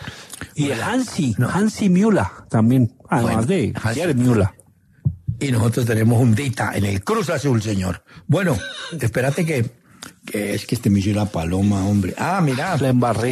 Speaker 2: Y de Hansi Müller también, además de Gerd Müller.
Speaker 1: Y nosotros tenemos un Dita en el Cruz Azul, señor. Bueno, espérate que es que me hizo una paloma, hombre. Mira.
Speaker 2: La embarré.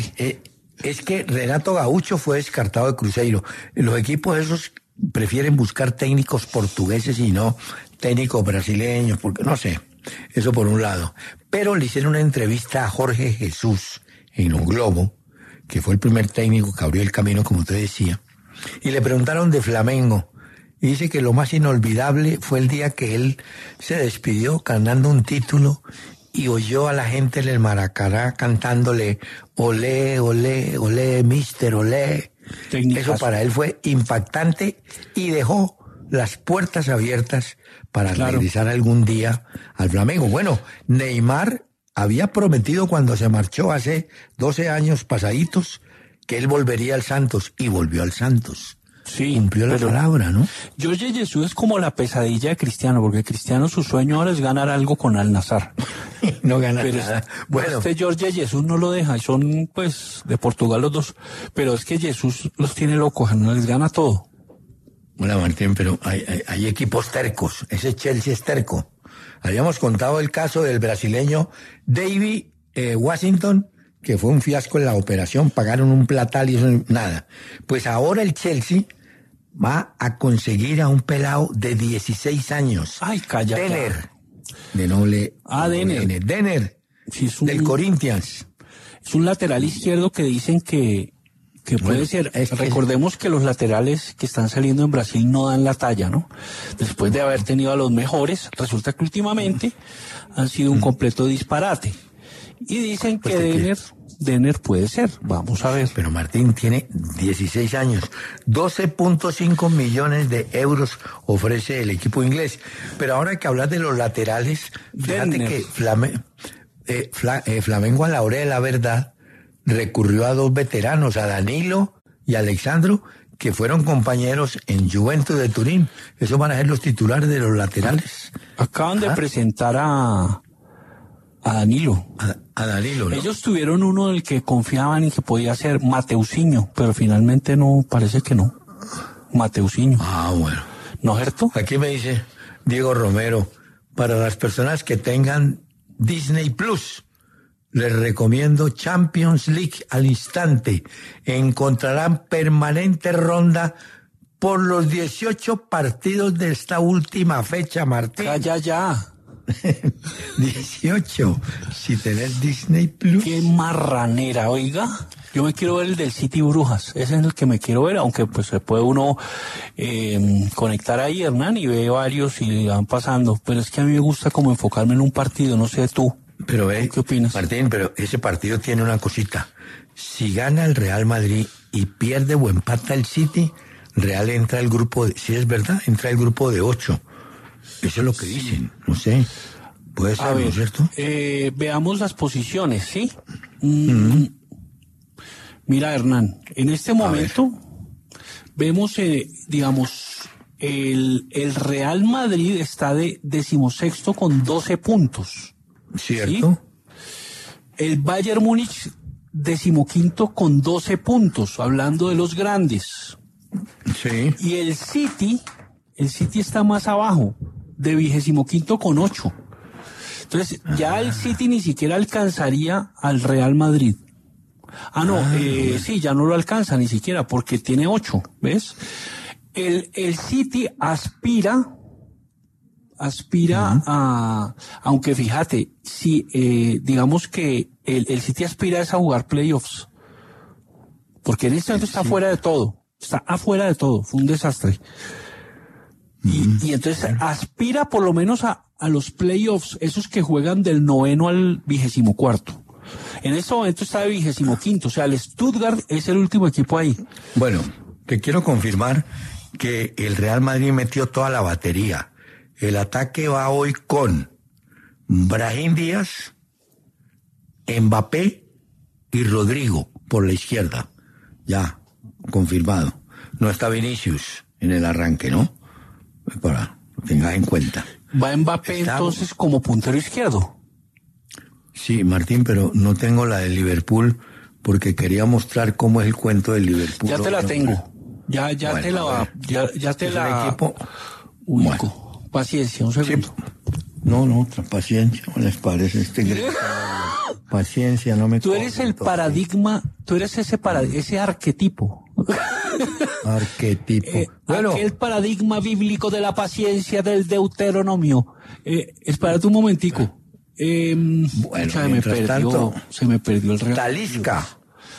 Speaker 1: Es que Renato Gaúcho fue descartado de Cruzeiro. Los equipos esos prefieren buscar técnicos portugueses y no técnicos brasileños, porque no sé. Eso por un lado. Pero le hicieron una entrevista a Jorge Jesús en Un Globo, que fue el primer técnico que abrió el camino, como te decía. Y le preguntaron de Flamengo. Y dice que lo más inolvidable fue el día que él se despidió ganando un título y oyó a la gente en el Maracaná cantándole olé, olé, olé, mister, olé. Eso para él fue impactante y dejó las puertas abiertas para regresar algún día al Flamengo. Bueno, Neymar había prometido cuando se marchó hace 12 años pasaditos que él volvería al Santos, y volvió al Santos.
Speaker 2: Sí,
Speaker 1: cumplió la palabra, ¿no?
Speaker 2: Jorge Jesús es como la pesadilla de Cristiano, porque Cristiano su sueño ahora es ganar algo con Al-Nassr.
Speaker 1: No gana nada.
Speaker 2: Bueno, Jorge Jesús no lo deja, y son pues de Portugal los dos, pero es que Jesús los tiene locos, no les gana todo.
Speaker 1: Hola Martín, pero hay equipos tercos, ese Chelsea es terco. Habíamos contado el caso del brasileño David Washington, que fue un fiasco en la operación, pagaron un platal y eso nada. Pues ahora el Chelsea va a conseguir a un pelado de 16 años.
Speaker 2: Ay, cállate.
Speaker 1: Denner. De noble.
Speaker 2: Denner.
Speaker 1: Denner. Sí, del Corinthians.
Speaker 2: Es un lateral izquierdo que dicen que puede ser. Recordemos que los laterales que están saliendo en Brasil no dan la talla, ¿no? Después de haber tenido a los mejores, resulta que últimamente han sido un completo disparate. Y dicen que Denner puede ser. Vamos a ver.
Speaker 1: Pero Martín tiene 16 años. 12.5 millones de euros ofrece el equipo inglés. Pero ahora hay que hablar de los laterales. Fíjate que Flamengo, a la hora de la verdad, recurrió a dos veteranos, a Danilo y a Alexandro, que fueron compañeros en Juventus de Turín. Esos van a ser los titulares de los laterales.
Speaker 2: Acaban de presentar a Danilo.
Speaker 1: A Danilo, ¿no?
Speaker 2: Ellos tuvieron uno del que confiaban en que podía ser Mateusinho, pero finalmente no, parece que no. Mateusinho.
Speaker 1: Bueno.
Speaker 2: ¿No es cierto?
Speaker 1: Aquí me dice Diego Romero, para las personas que tengan Disney Plus, les recomiendo Champions League al instante. Encontrarán permanente ronda por los 18 partidos de esta última fecha, Martín.
Speaker 2: Ya.
Speaker 1: 18. Si tenés Disney Plus.
Speaker 2: Qué marranera, oiga. Yo me quiero ver el del City Brujas. Ese es el que me quiero ver, aunque pues se puede uno conectar ahí, Hernán, y ve varios y van pasando. Pero es que a mí me gusta como enfocarme en un partido, no sé tú.
Speaker 1: Pero
Speaker 2: ¿qué opinas?
Speaker 1: Martín, pero ese partido tiene una cosita. Si gana el Real Madrid y pierde o empata el City, Real entra al grupo si es verdad, entra al grupo de 8. Eso es lo que dicen, no sé. Puede ser, ¿no es cierto?
Speaker 2: Veamos las posiciones, ¿sí? Mira, Hernán, en este momento vemos, digamos, el Real Madrid está de 16º con 12 puntos.
Speaker 1: ¿Cierto?
Speaker 2: ¿Sí? El Bayern Múnich 15º con 12 puntos, hablando de los grandes.
Speaker 1: Sí.
Speaker 2: Y el City está más abajo, de 25º con 8. Entonces, ya el City ni siquiera alcanzaría al Real Madrid. Sí, ya no lo alcanza ni siquiera, porque tiene 8, ¿ves? El City aspira a, aunque fíjate, si digamos que el City aspira es a jugar playoffs, porque en este momento está fuera de todo, está afuera de todo, fue un desastre. Y entonces aspira por lo menos a los playoffs, esos que juegan del 9º al 24º. En este momento está de 25º, o sea, el Stuttgart es el último equipo ahí.
Speaker 1: Bueno, te quiero confirmar que el Real Madrid metió toda la batería. El ataque va hoy con Brahim Díaz, Mbappé y Rodrigo por la izquierda. Ya, confirmado. No está Vinicius en el arranque, ¿no? Para lo tengas en cuenta.
Speaker 2: ¿Va Mbappé entonces como puntero izquierdo?
Speaker 1: Sí, Martín, pero no tengo la de Liverpool porque quería mostrar cómo es el cuento del Liverpool.
Speaker 2: Ya te la tengo. Ya te la...
Speaker 1: Equipo...
Speaker 2: Bueno. Paciencia, un segundo.
Speaker 1: Sí. No, otra paciencia, ¿no les parece paciencia, no me...
Speaker 2: Tú eres el paradigma, tú eres ese arquetipo.
Speaker 1: Arquetipo.
Speaker 2: Bueno, aquel paradigma bíblico de la paciencia del Deuteronomio. Espérate un momentico.
Speaker 1: Bueno,
Speaker 2: se me perdió el Real.
Speaker 1: Talisca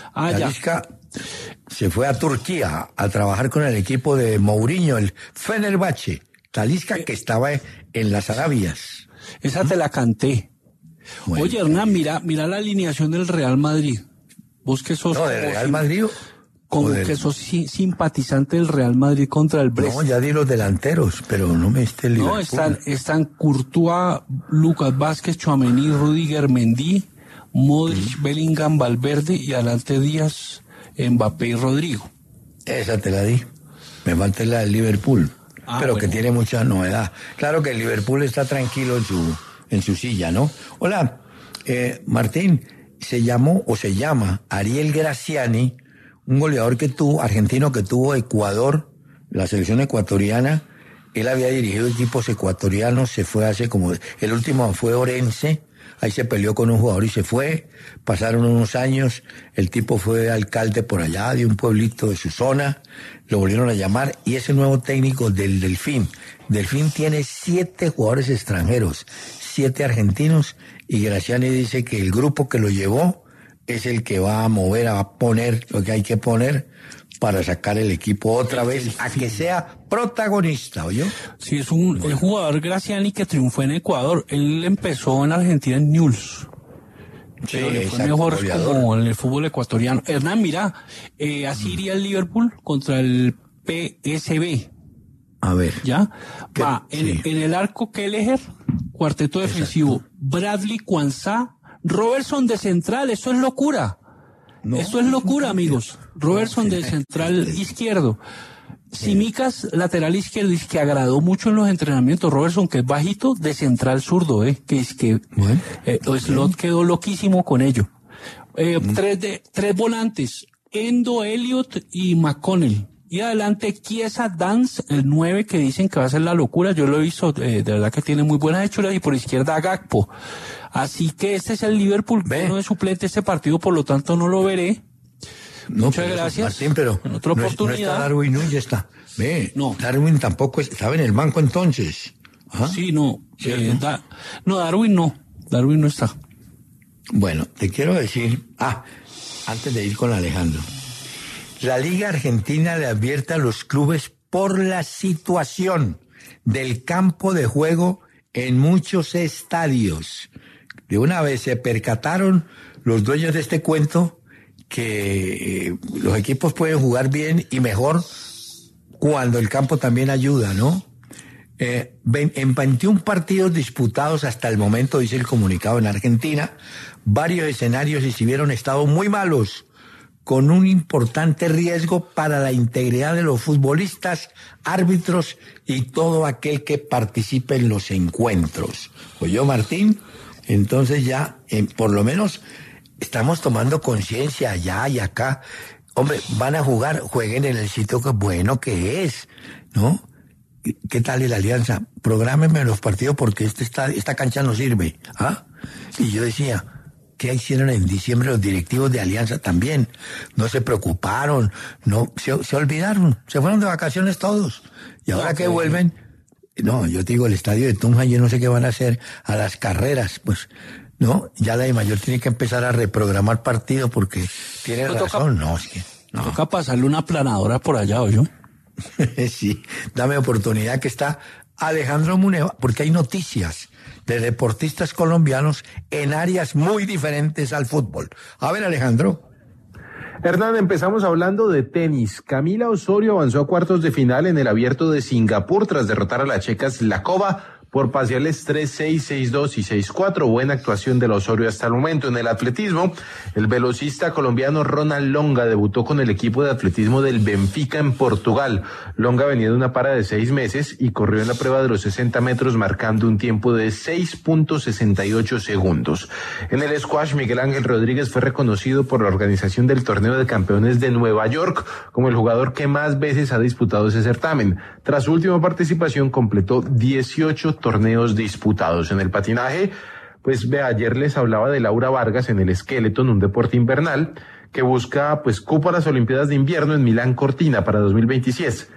Speaker 2: ya.
Speaker 1: Se fue a Turquía a trabajar con el equipo de Mourinho, el Fenerbahce. Talisca que estaba en las Arabias.
Speaker 2: Esa te la canté. Bueno. Oye, Hernán, mira la alineación del Real Madrid. Vos que sos...
Speaker 1: No, del Real Madrid...
Speaker 2: Como que sos simpatizante del Real Madrid contra el Brest.
Speaker 1: No, ya di los delanteros, pero no me esté libre.
Speaker 2: No, están Courtois, Lucas Vázquez, Tchouaméni, Rudiger, Mendy, Modric, Bellingham, Valverde y adelante Díaz, Mbappé y Rodrigo.
Speaker 1: Esa te la di. Me falta la del Liverpool, pero bueno, que tiene mucha novedad. Claro que el Liverpool está tranquilo en su silla, ¿no? Hola, Martín, se llama Ariel Graciani, un goleador argentino que tuvo Ecuador, la selección ecuatoriana. Él había dirigido equipos ecuatorianos, se fue el último fue Orense, ahí se peleó con un jugador y se fue, pasaron unos años, el tipo fue alcalde por allá de un pueblito de su zona, lo volvieron a llamar y es el nuevo técnico del Delfín. Delfín tiene 7 jugadores extranjeros, 7 argentinos, y Graciani dice que el grupo que lo llevó es el que va a mover, a poner lo que hay que poner para sacar el equipo otra vez a que sea protagonista, ¿oyó?
Speaker 2: Sí, es el jugador Graciani que triunfó en Ecuador. Él empezó en Argentina en Newell's.
Speaker 1: Sí,
Speaker 2: fue mejor como en el fútbol ecuatoriano. Hernán, mira, así iría el Liverpool contra el PSV.
Speaker 1: A ver.
Speaker 2: ¿Ya? Va, en el arco Kelleher, cuarteto defensivo, Bradley, Quansah, Robertson de central, eso es locura. Eso es locura, amigos. Robertson de central izquierdo. Simicas, lateral izquierdo, y que agradó mucho en los entrenamientos. Robertson, que es bajito, de central zurdo, Slot quedó loquísimo con ello. 3 volantes, Endo, Elliot y McConnell. Y adelante Chiesa, Dance, el 9, que dicen que va a ser la locura. Yo lo he visto, de verdad que tiene muy buenas hechuras. Y por izquierda Gakpo. Así que este es el Liverpool, uno de suplente este partido, por lo tanto no lo veré. Muchas gracias.
Speaker 1: Martín, pero
Speaker 2: en otra oportunidad.
Speaker 1: No está Darwin, no, ya está. No. Darwin tampoco estaba en el banco entonces.
Speaker 2: ¿Ah? Sí, no. Darwin no. Darwin no está.
Speaker 1: Bueno, te quiero decir, antes de ir con Alejandro, la Liga Argentina le advierte a los clubes por la situación del campo de juego en muchos estadios. De una vez se percataron los dueños de este cuento que los equipos pueden jugar bien y mejor cuando el campo también ayuda, ¿no? En 21 partidos disputados hasta el momento, dice el comunicado en Argentina, varios escenarios exhibieron estados muy malos, con un importante riesgo para la integridad de los futbolistas, árbitros y todo aquel que participe en los encuentros. ¿Oyó, Martín? Entonces ya, por lo menos, estamos tomando conciencia allá y acá. Hombre, van a jugar, jueguen en el sitio que bueno que es, ¿no? ¿Qué tal la Alianza? Prográmenme los partidos porque esta cancha no sirve. ¿Ah? Y yo decía, ¿qué hicieron en diciembre los directivos de Alianza también? No se preocuparon, no se olvidaron, se fueron de vacaciones todos. Y ahora que vuelven, no, yo te digo, el estadio de Tunja, yo no sé qué van a hacer a las carreras, pues, no, ya la de Mayor tiene que empezar a reprogramar partidos porque tiene razón,
Speaker 2: Toca pasarle una planadora por allá, ¿oyó?
Speaker 1: Sí, dame oportunidad que está Alejandro Muneva, porque hay noticias de deportistas colombianos en áreas muy diferentes al fútbol. A ver, Alejandro.
Speaker 4: Hernán, empezamos hablando de tenis. Camila Osorio avanzó a cuartos de final en el Abierto de Singapur tras derrotar a la checa Slakova por parciales 3-6, 6-2 y 6-4. Buena actuación del Osorio hasta el momento. En el atletismo, el velocista colombiano Ronald Longa debutó con el equipo de atletismo del Benfica en Portugal. Longa venía de una para de 6 meses y corrió en la prueba de los 60 metros marcando un tiempo de 6.68 segundos. En el squash, Miguel Ángel Rodríguez fue reconocido por la organización del Torneo de Campeones de Nueva York como el jugador que más veces ha disputado ese certamen. Tras su última participación, completó 18 torneos disputados. En el patinaje, pues ayer les hablaba de Laura Vargas en el Skeleton, un deporte invernal que busca pues cupo a las Olimpiadas de Invierno en Milán Cortina para 2026.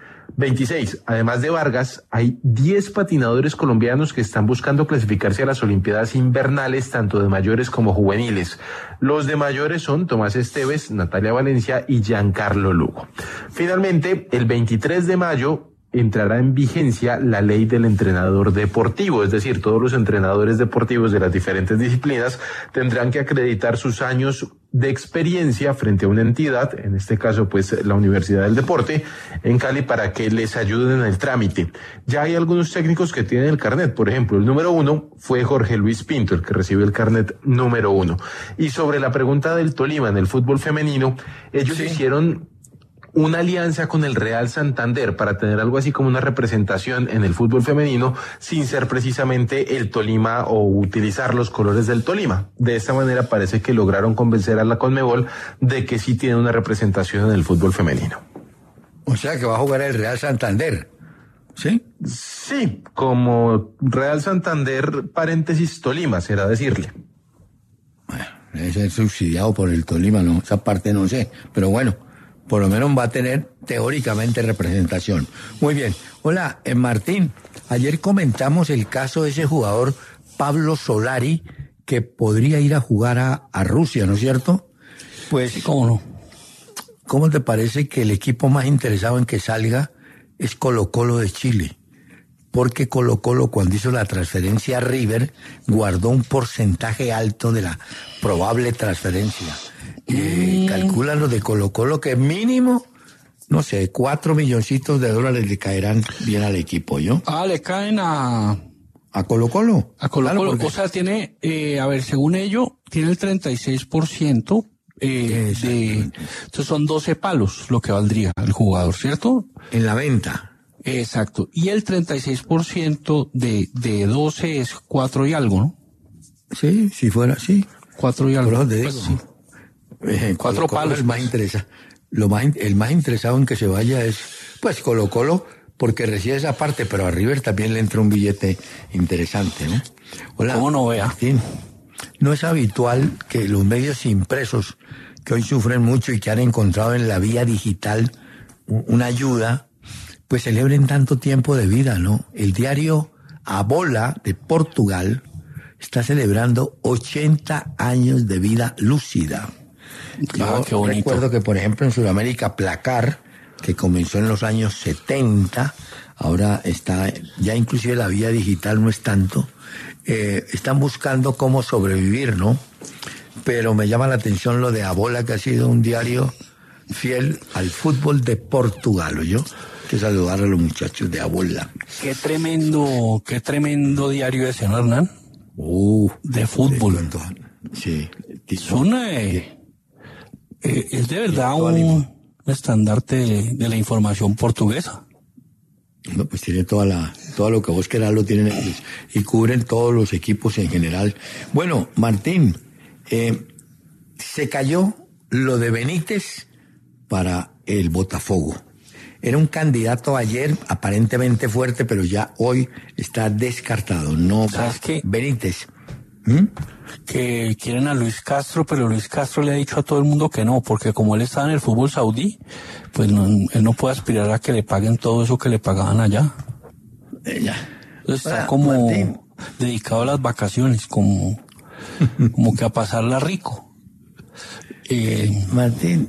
Speaker 4: Además de Vargas, hay 10 patinadores colombianos que están buscando clasificarse a las Olimpiadas invernales, tanto de mayores como juveniles. Los de mayores son Tomás Esteves, Natalia Valencia y Giancarlo Lugo. Finalmente, el 23 de mayo entrará en vigencia la ley del entrenador deportivo, es decir, todos los entrenadores deportivos de las diferentes disciplinas tendrán que acreditar sus años de experiencia frente a una entidad, en este caso pues la Universidad del Deporte en Cali, para que les ayuden en el trámite. Ya hay algunos técnicos que tienen el carnet, por ejemplo, el número 1 fue Jorge Luis Pinto, el que recibió el carnet número 1. Y sobre la pregunta del Tolima en el fútbol femenino, ellos hicieron una alianza con el Real Santander para tener algo así como una representación en el fútbol femenino sin ser precisamente el Tolima o utilizar los colores del Tolima. De esta manera parece que lograron convencer a la Conmebol de que sí tiene una representación en el fútbol femenino.
Speaker 1: O sea que va a jugar el Real Santander, ¿sí?
Speaker 4: Sí, como Real Santander paréntesis Tolima, será decirle.
Speaker 1: Bueno, debe ser subsidiado por el Tolima, no, esa parte no sé, pero bueno, por lo menos va a tener teóricamente representación. Muy bien. Hola, Martín, ayer comentamos el caso de ese jugador Pablo Solari que podría ir a jugar a Rusia, ¿no es cierto? Pues,
Speaker 2: sí, ¿cómo no?
Speaker 1: ¿Cómo te parece que el equipo más interesado en que salga es Colo-Colo de Chile? Porque Colo-Colo, cuando hizo la transferencia a River, guardó un porcentaje alto de la probable transferencia. Calculan los de Colo-Colo que mínimo, no sé, $4 milloncitos le caerán bien al equipo, ¿yo?
Speaker 2: Le caen a
Speaker 1: Colo-Colo.
Speaker 2: A Colo-Colo, claro, porque... o sea, tiene, según ello, tiene el 36%, entonces son 12 palos lo que valdría el jugador, ¿cierto?
Speaker 1: En la venta.
Speaker 2: Exacto. Y el 36% de 12 es 4 y algo, ¿no?
Speaker 1: Sí, si fuera así.
Speaker 2: 4 y algo.
Speaker 1: Por eso te digo.
Speaker 2: Pues, sí. 4 palos.
Speaker 1: El más interesado en que se vaya es, pues, Colo-Colo, porque recibe esa parte, pero a River también le entra un billete interesante, ¿no? Hola.
Speaker 2: ¿Cómo no vea?
Speaker 1: Martín, no es habitual que los medios impresos, que hoy sufren mucho y que han encontrado en la vía digital una ayuda, pues celebren tanto tiempo de vida, ¿no? El diario A Bola de Portugal está celebrando 80 años de vida lúcida. Yo recuerdo que, por ejemplo, en Sudamérica, Placar, que comenzó en los años 70, ahora está, ya inclusive la vía digital no es tanto, están buscando cómo sobrevivir, ¿no? Pero me llama la atención lo de A Bola, que ha sido un diario fiel al fútbol de Portugal, ¿oyó? Hay que saludar a los muchachos de A Bola.
Speaker 2: Qué tremendo diario ese, ¿no, Hernán? De fútbol.
Speaker 1: Sí.
Speaker 2: Es de verdad un estandarte de la información portuguesa.
Speaker 1: No, pues tiene todo lo que vos querás lo tienen ellos, y cubren todos los equipos en general. Bueno, Martín, se cayó lo de Benítez para el Botafogo. Era un candidato ayer aparentemente fuerte, pero ya hoy está descartado. No,
Speaker 2: ¿sabes qué?
Speaker 1: Benítez.
Speaker 2: Que quieren a Luis Castro, pero Luis Castro le ha dicho a todo el mundo que no, porque como él está en el fútbol saudí, pues no, él no puede aspirar a que le paguen todo eso que le pagaban allá. Entonces está como Martín, dedicado a las vacaciones, como que a pasarla rico.
Speaker 1: Martín,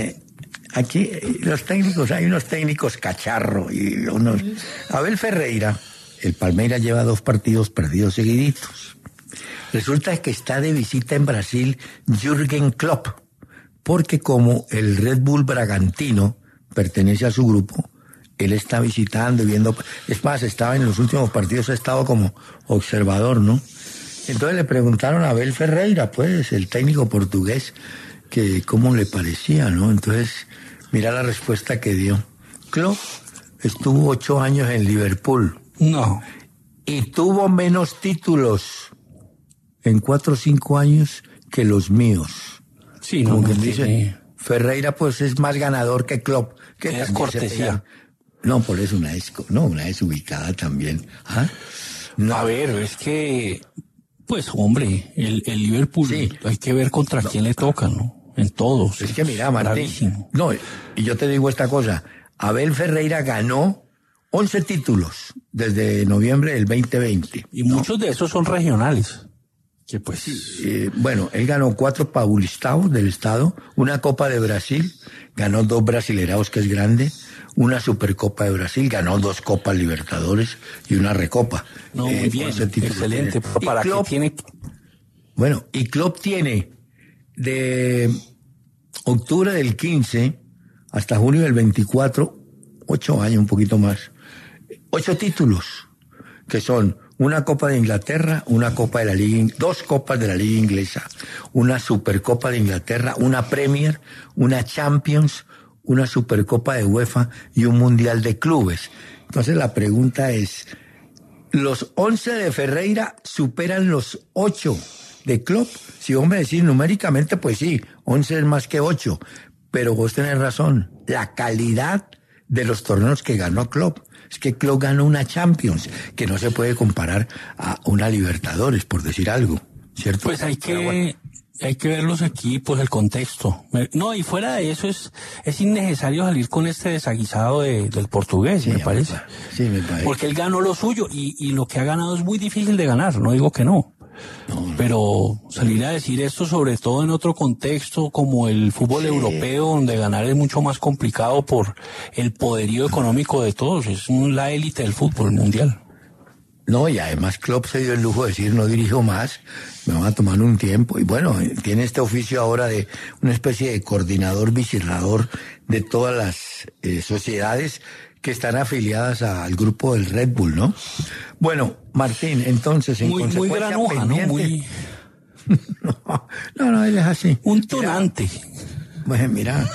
Speaker 1: aquí los técnicos, hay unos técnicos cacharro y unos... Abel Ferreira, el Palmeiras lleva 2 partidos perdidos seguiditos. Resulta que está de visita en Brasil Jürgen Klopp, porque como el Red Bull Bragantino pertenece a su grupo, él está visitando y viendo, es más, estaba en los últimos partidos, ha estado como observador, ¿no? Entonces le preguntaron a Abel Ferreira, pues, el técnico portugués, que cómo le parecía, ¿no? Entonces, mira la respuesta que dio. Klopp estuvo 8 años en Liverpool.
Speaker 2: No.
Speaker 1: Y tuvo menos títulos en 4 o 5 años que los míos.
Speaker 2: Sí,
Speaker 1: como
Speaker 2: no,
Speaker 1: que dice, Ferreira pues es más ganador que Klopp. Que
Speaker 2: es cortesía.
Speaker 1: No, por eso una desubicada también. ¿Ah?
Speaker 2: No. A ver, es que, pues hombre, el Liverpool, sí, hay que ver contra quién le toca, ¿no? En todos.
Speaker 1: Es que mira, Martín, no, y yo te digo esta cosa, Abel Ferreira ganó 11 títulos desde noviembre del 2020.
Speaker 2: Y muchos de esos son regionales. Que pues
Speaker 1: bueno, él ganó 4 Paulistaos del Estado, una Copa de Brasil, ganó 2 Brasileiraos, que es grande, una Supercopa de Brasil, ganó 2 Copas Libertadores y una Recopa.
Speaker 2: No, muy bien, excelente. ¿Para qué tiene?
Speaker 1: Bueno, y Klopp tiene de octubre del 15 hasta junio del 24, 8 años, un poquito más, 8 títulos, que son una Copa de Inglaterra, una Copa de la Liga, 2 Copas de la Liga Inglesa, una Supercopa de Inglaterra, una Premier, una Champions, una Supercopa de UEFA y un Mundial de Clubes. Entonces la pregunta es, ¿los 11 de Ferreira superan los 8 de Klopp? Si vos me decís numéricamente, pues sí, 11 es más que 8, pero vos tenés razón, la calidad de los torneos que ganó Klopp. Es que Klopp ganó una Champions, que no se puede comparar a una Libertadores, por decir algo, ¿cierto?
Speaker 2: Pues hay que ver los equipos, el contexto. No, y fuera de eso es innecesario salir con este desaguisado del portugués, sí, me parece.
Speaker 1: Sí, me parece.
Speaker 2: Porque él ganó lo suyo y lo que ha ganado es muy difícil de ganar, no digo que no. Pero salir a decir esto, sobre todo en otro contexto como el fútbol europeo, donde ganar es mucho más complicado por el poderío económico de todos, es la élite del fútbol mundial.
Speaker 1: No, y además Klopp se dio el lujo de decir, no dirijo más, me van a tomar un tiempo. Y bueno, tiene este oficio ahora de una especie de coordinador, vigilador de todas las sociedades que están afiliadas al grupo del Red Bull, ¿no? Bueno, Martín, entonces, en consecuencia,
Speaker 2: muy granuja, ¿no? Muy...
Speaker 1: no, él es así.
Speaker 2: Un tonante.
Speaker 1: Bueno, mira,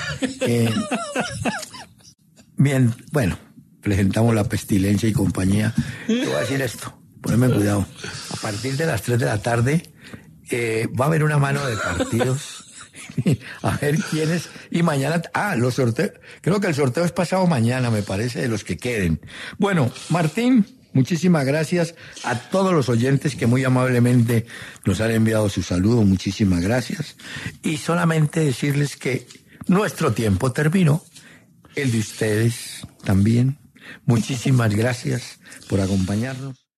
Speaker 1: bien, bueno, presentamos La Pestilencia y compañía. Te voy a decir esto, poneme cuidado. A partir de las 3 de la tarde va a haber una mano de partidos. A ver quiénes. Y mañana, los sorteos. Creo que el sorteo es pasado mañana, me parece, de los que queden. Bueno, Martín, muchísimas gracias a todos los oyentes que muy amablemente nos han enviado su saludo. Muchísimas gracias. Y solamente decirles que nuestro tiempo terminó. El de ustedes también. Muchísimas gracias por acompañarnos.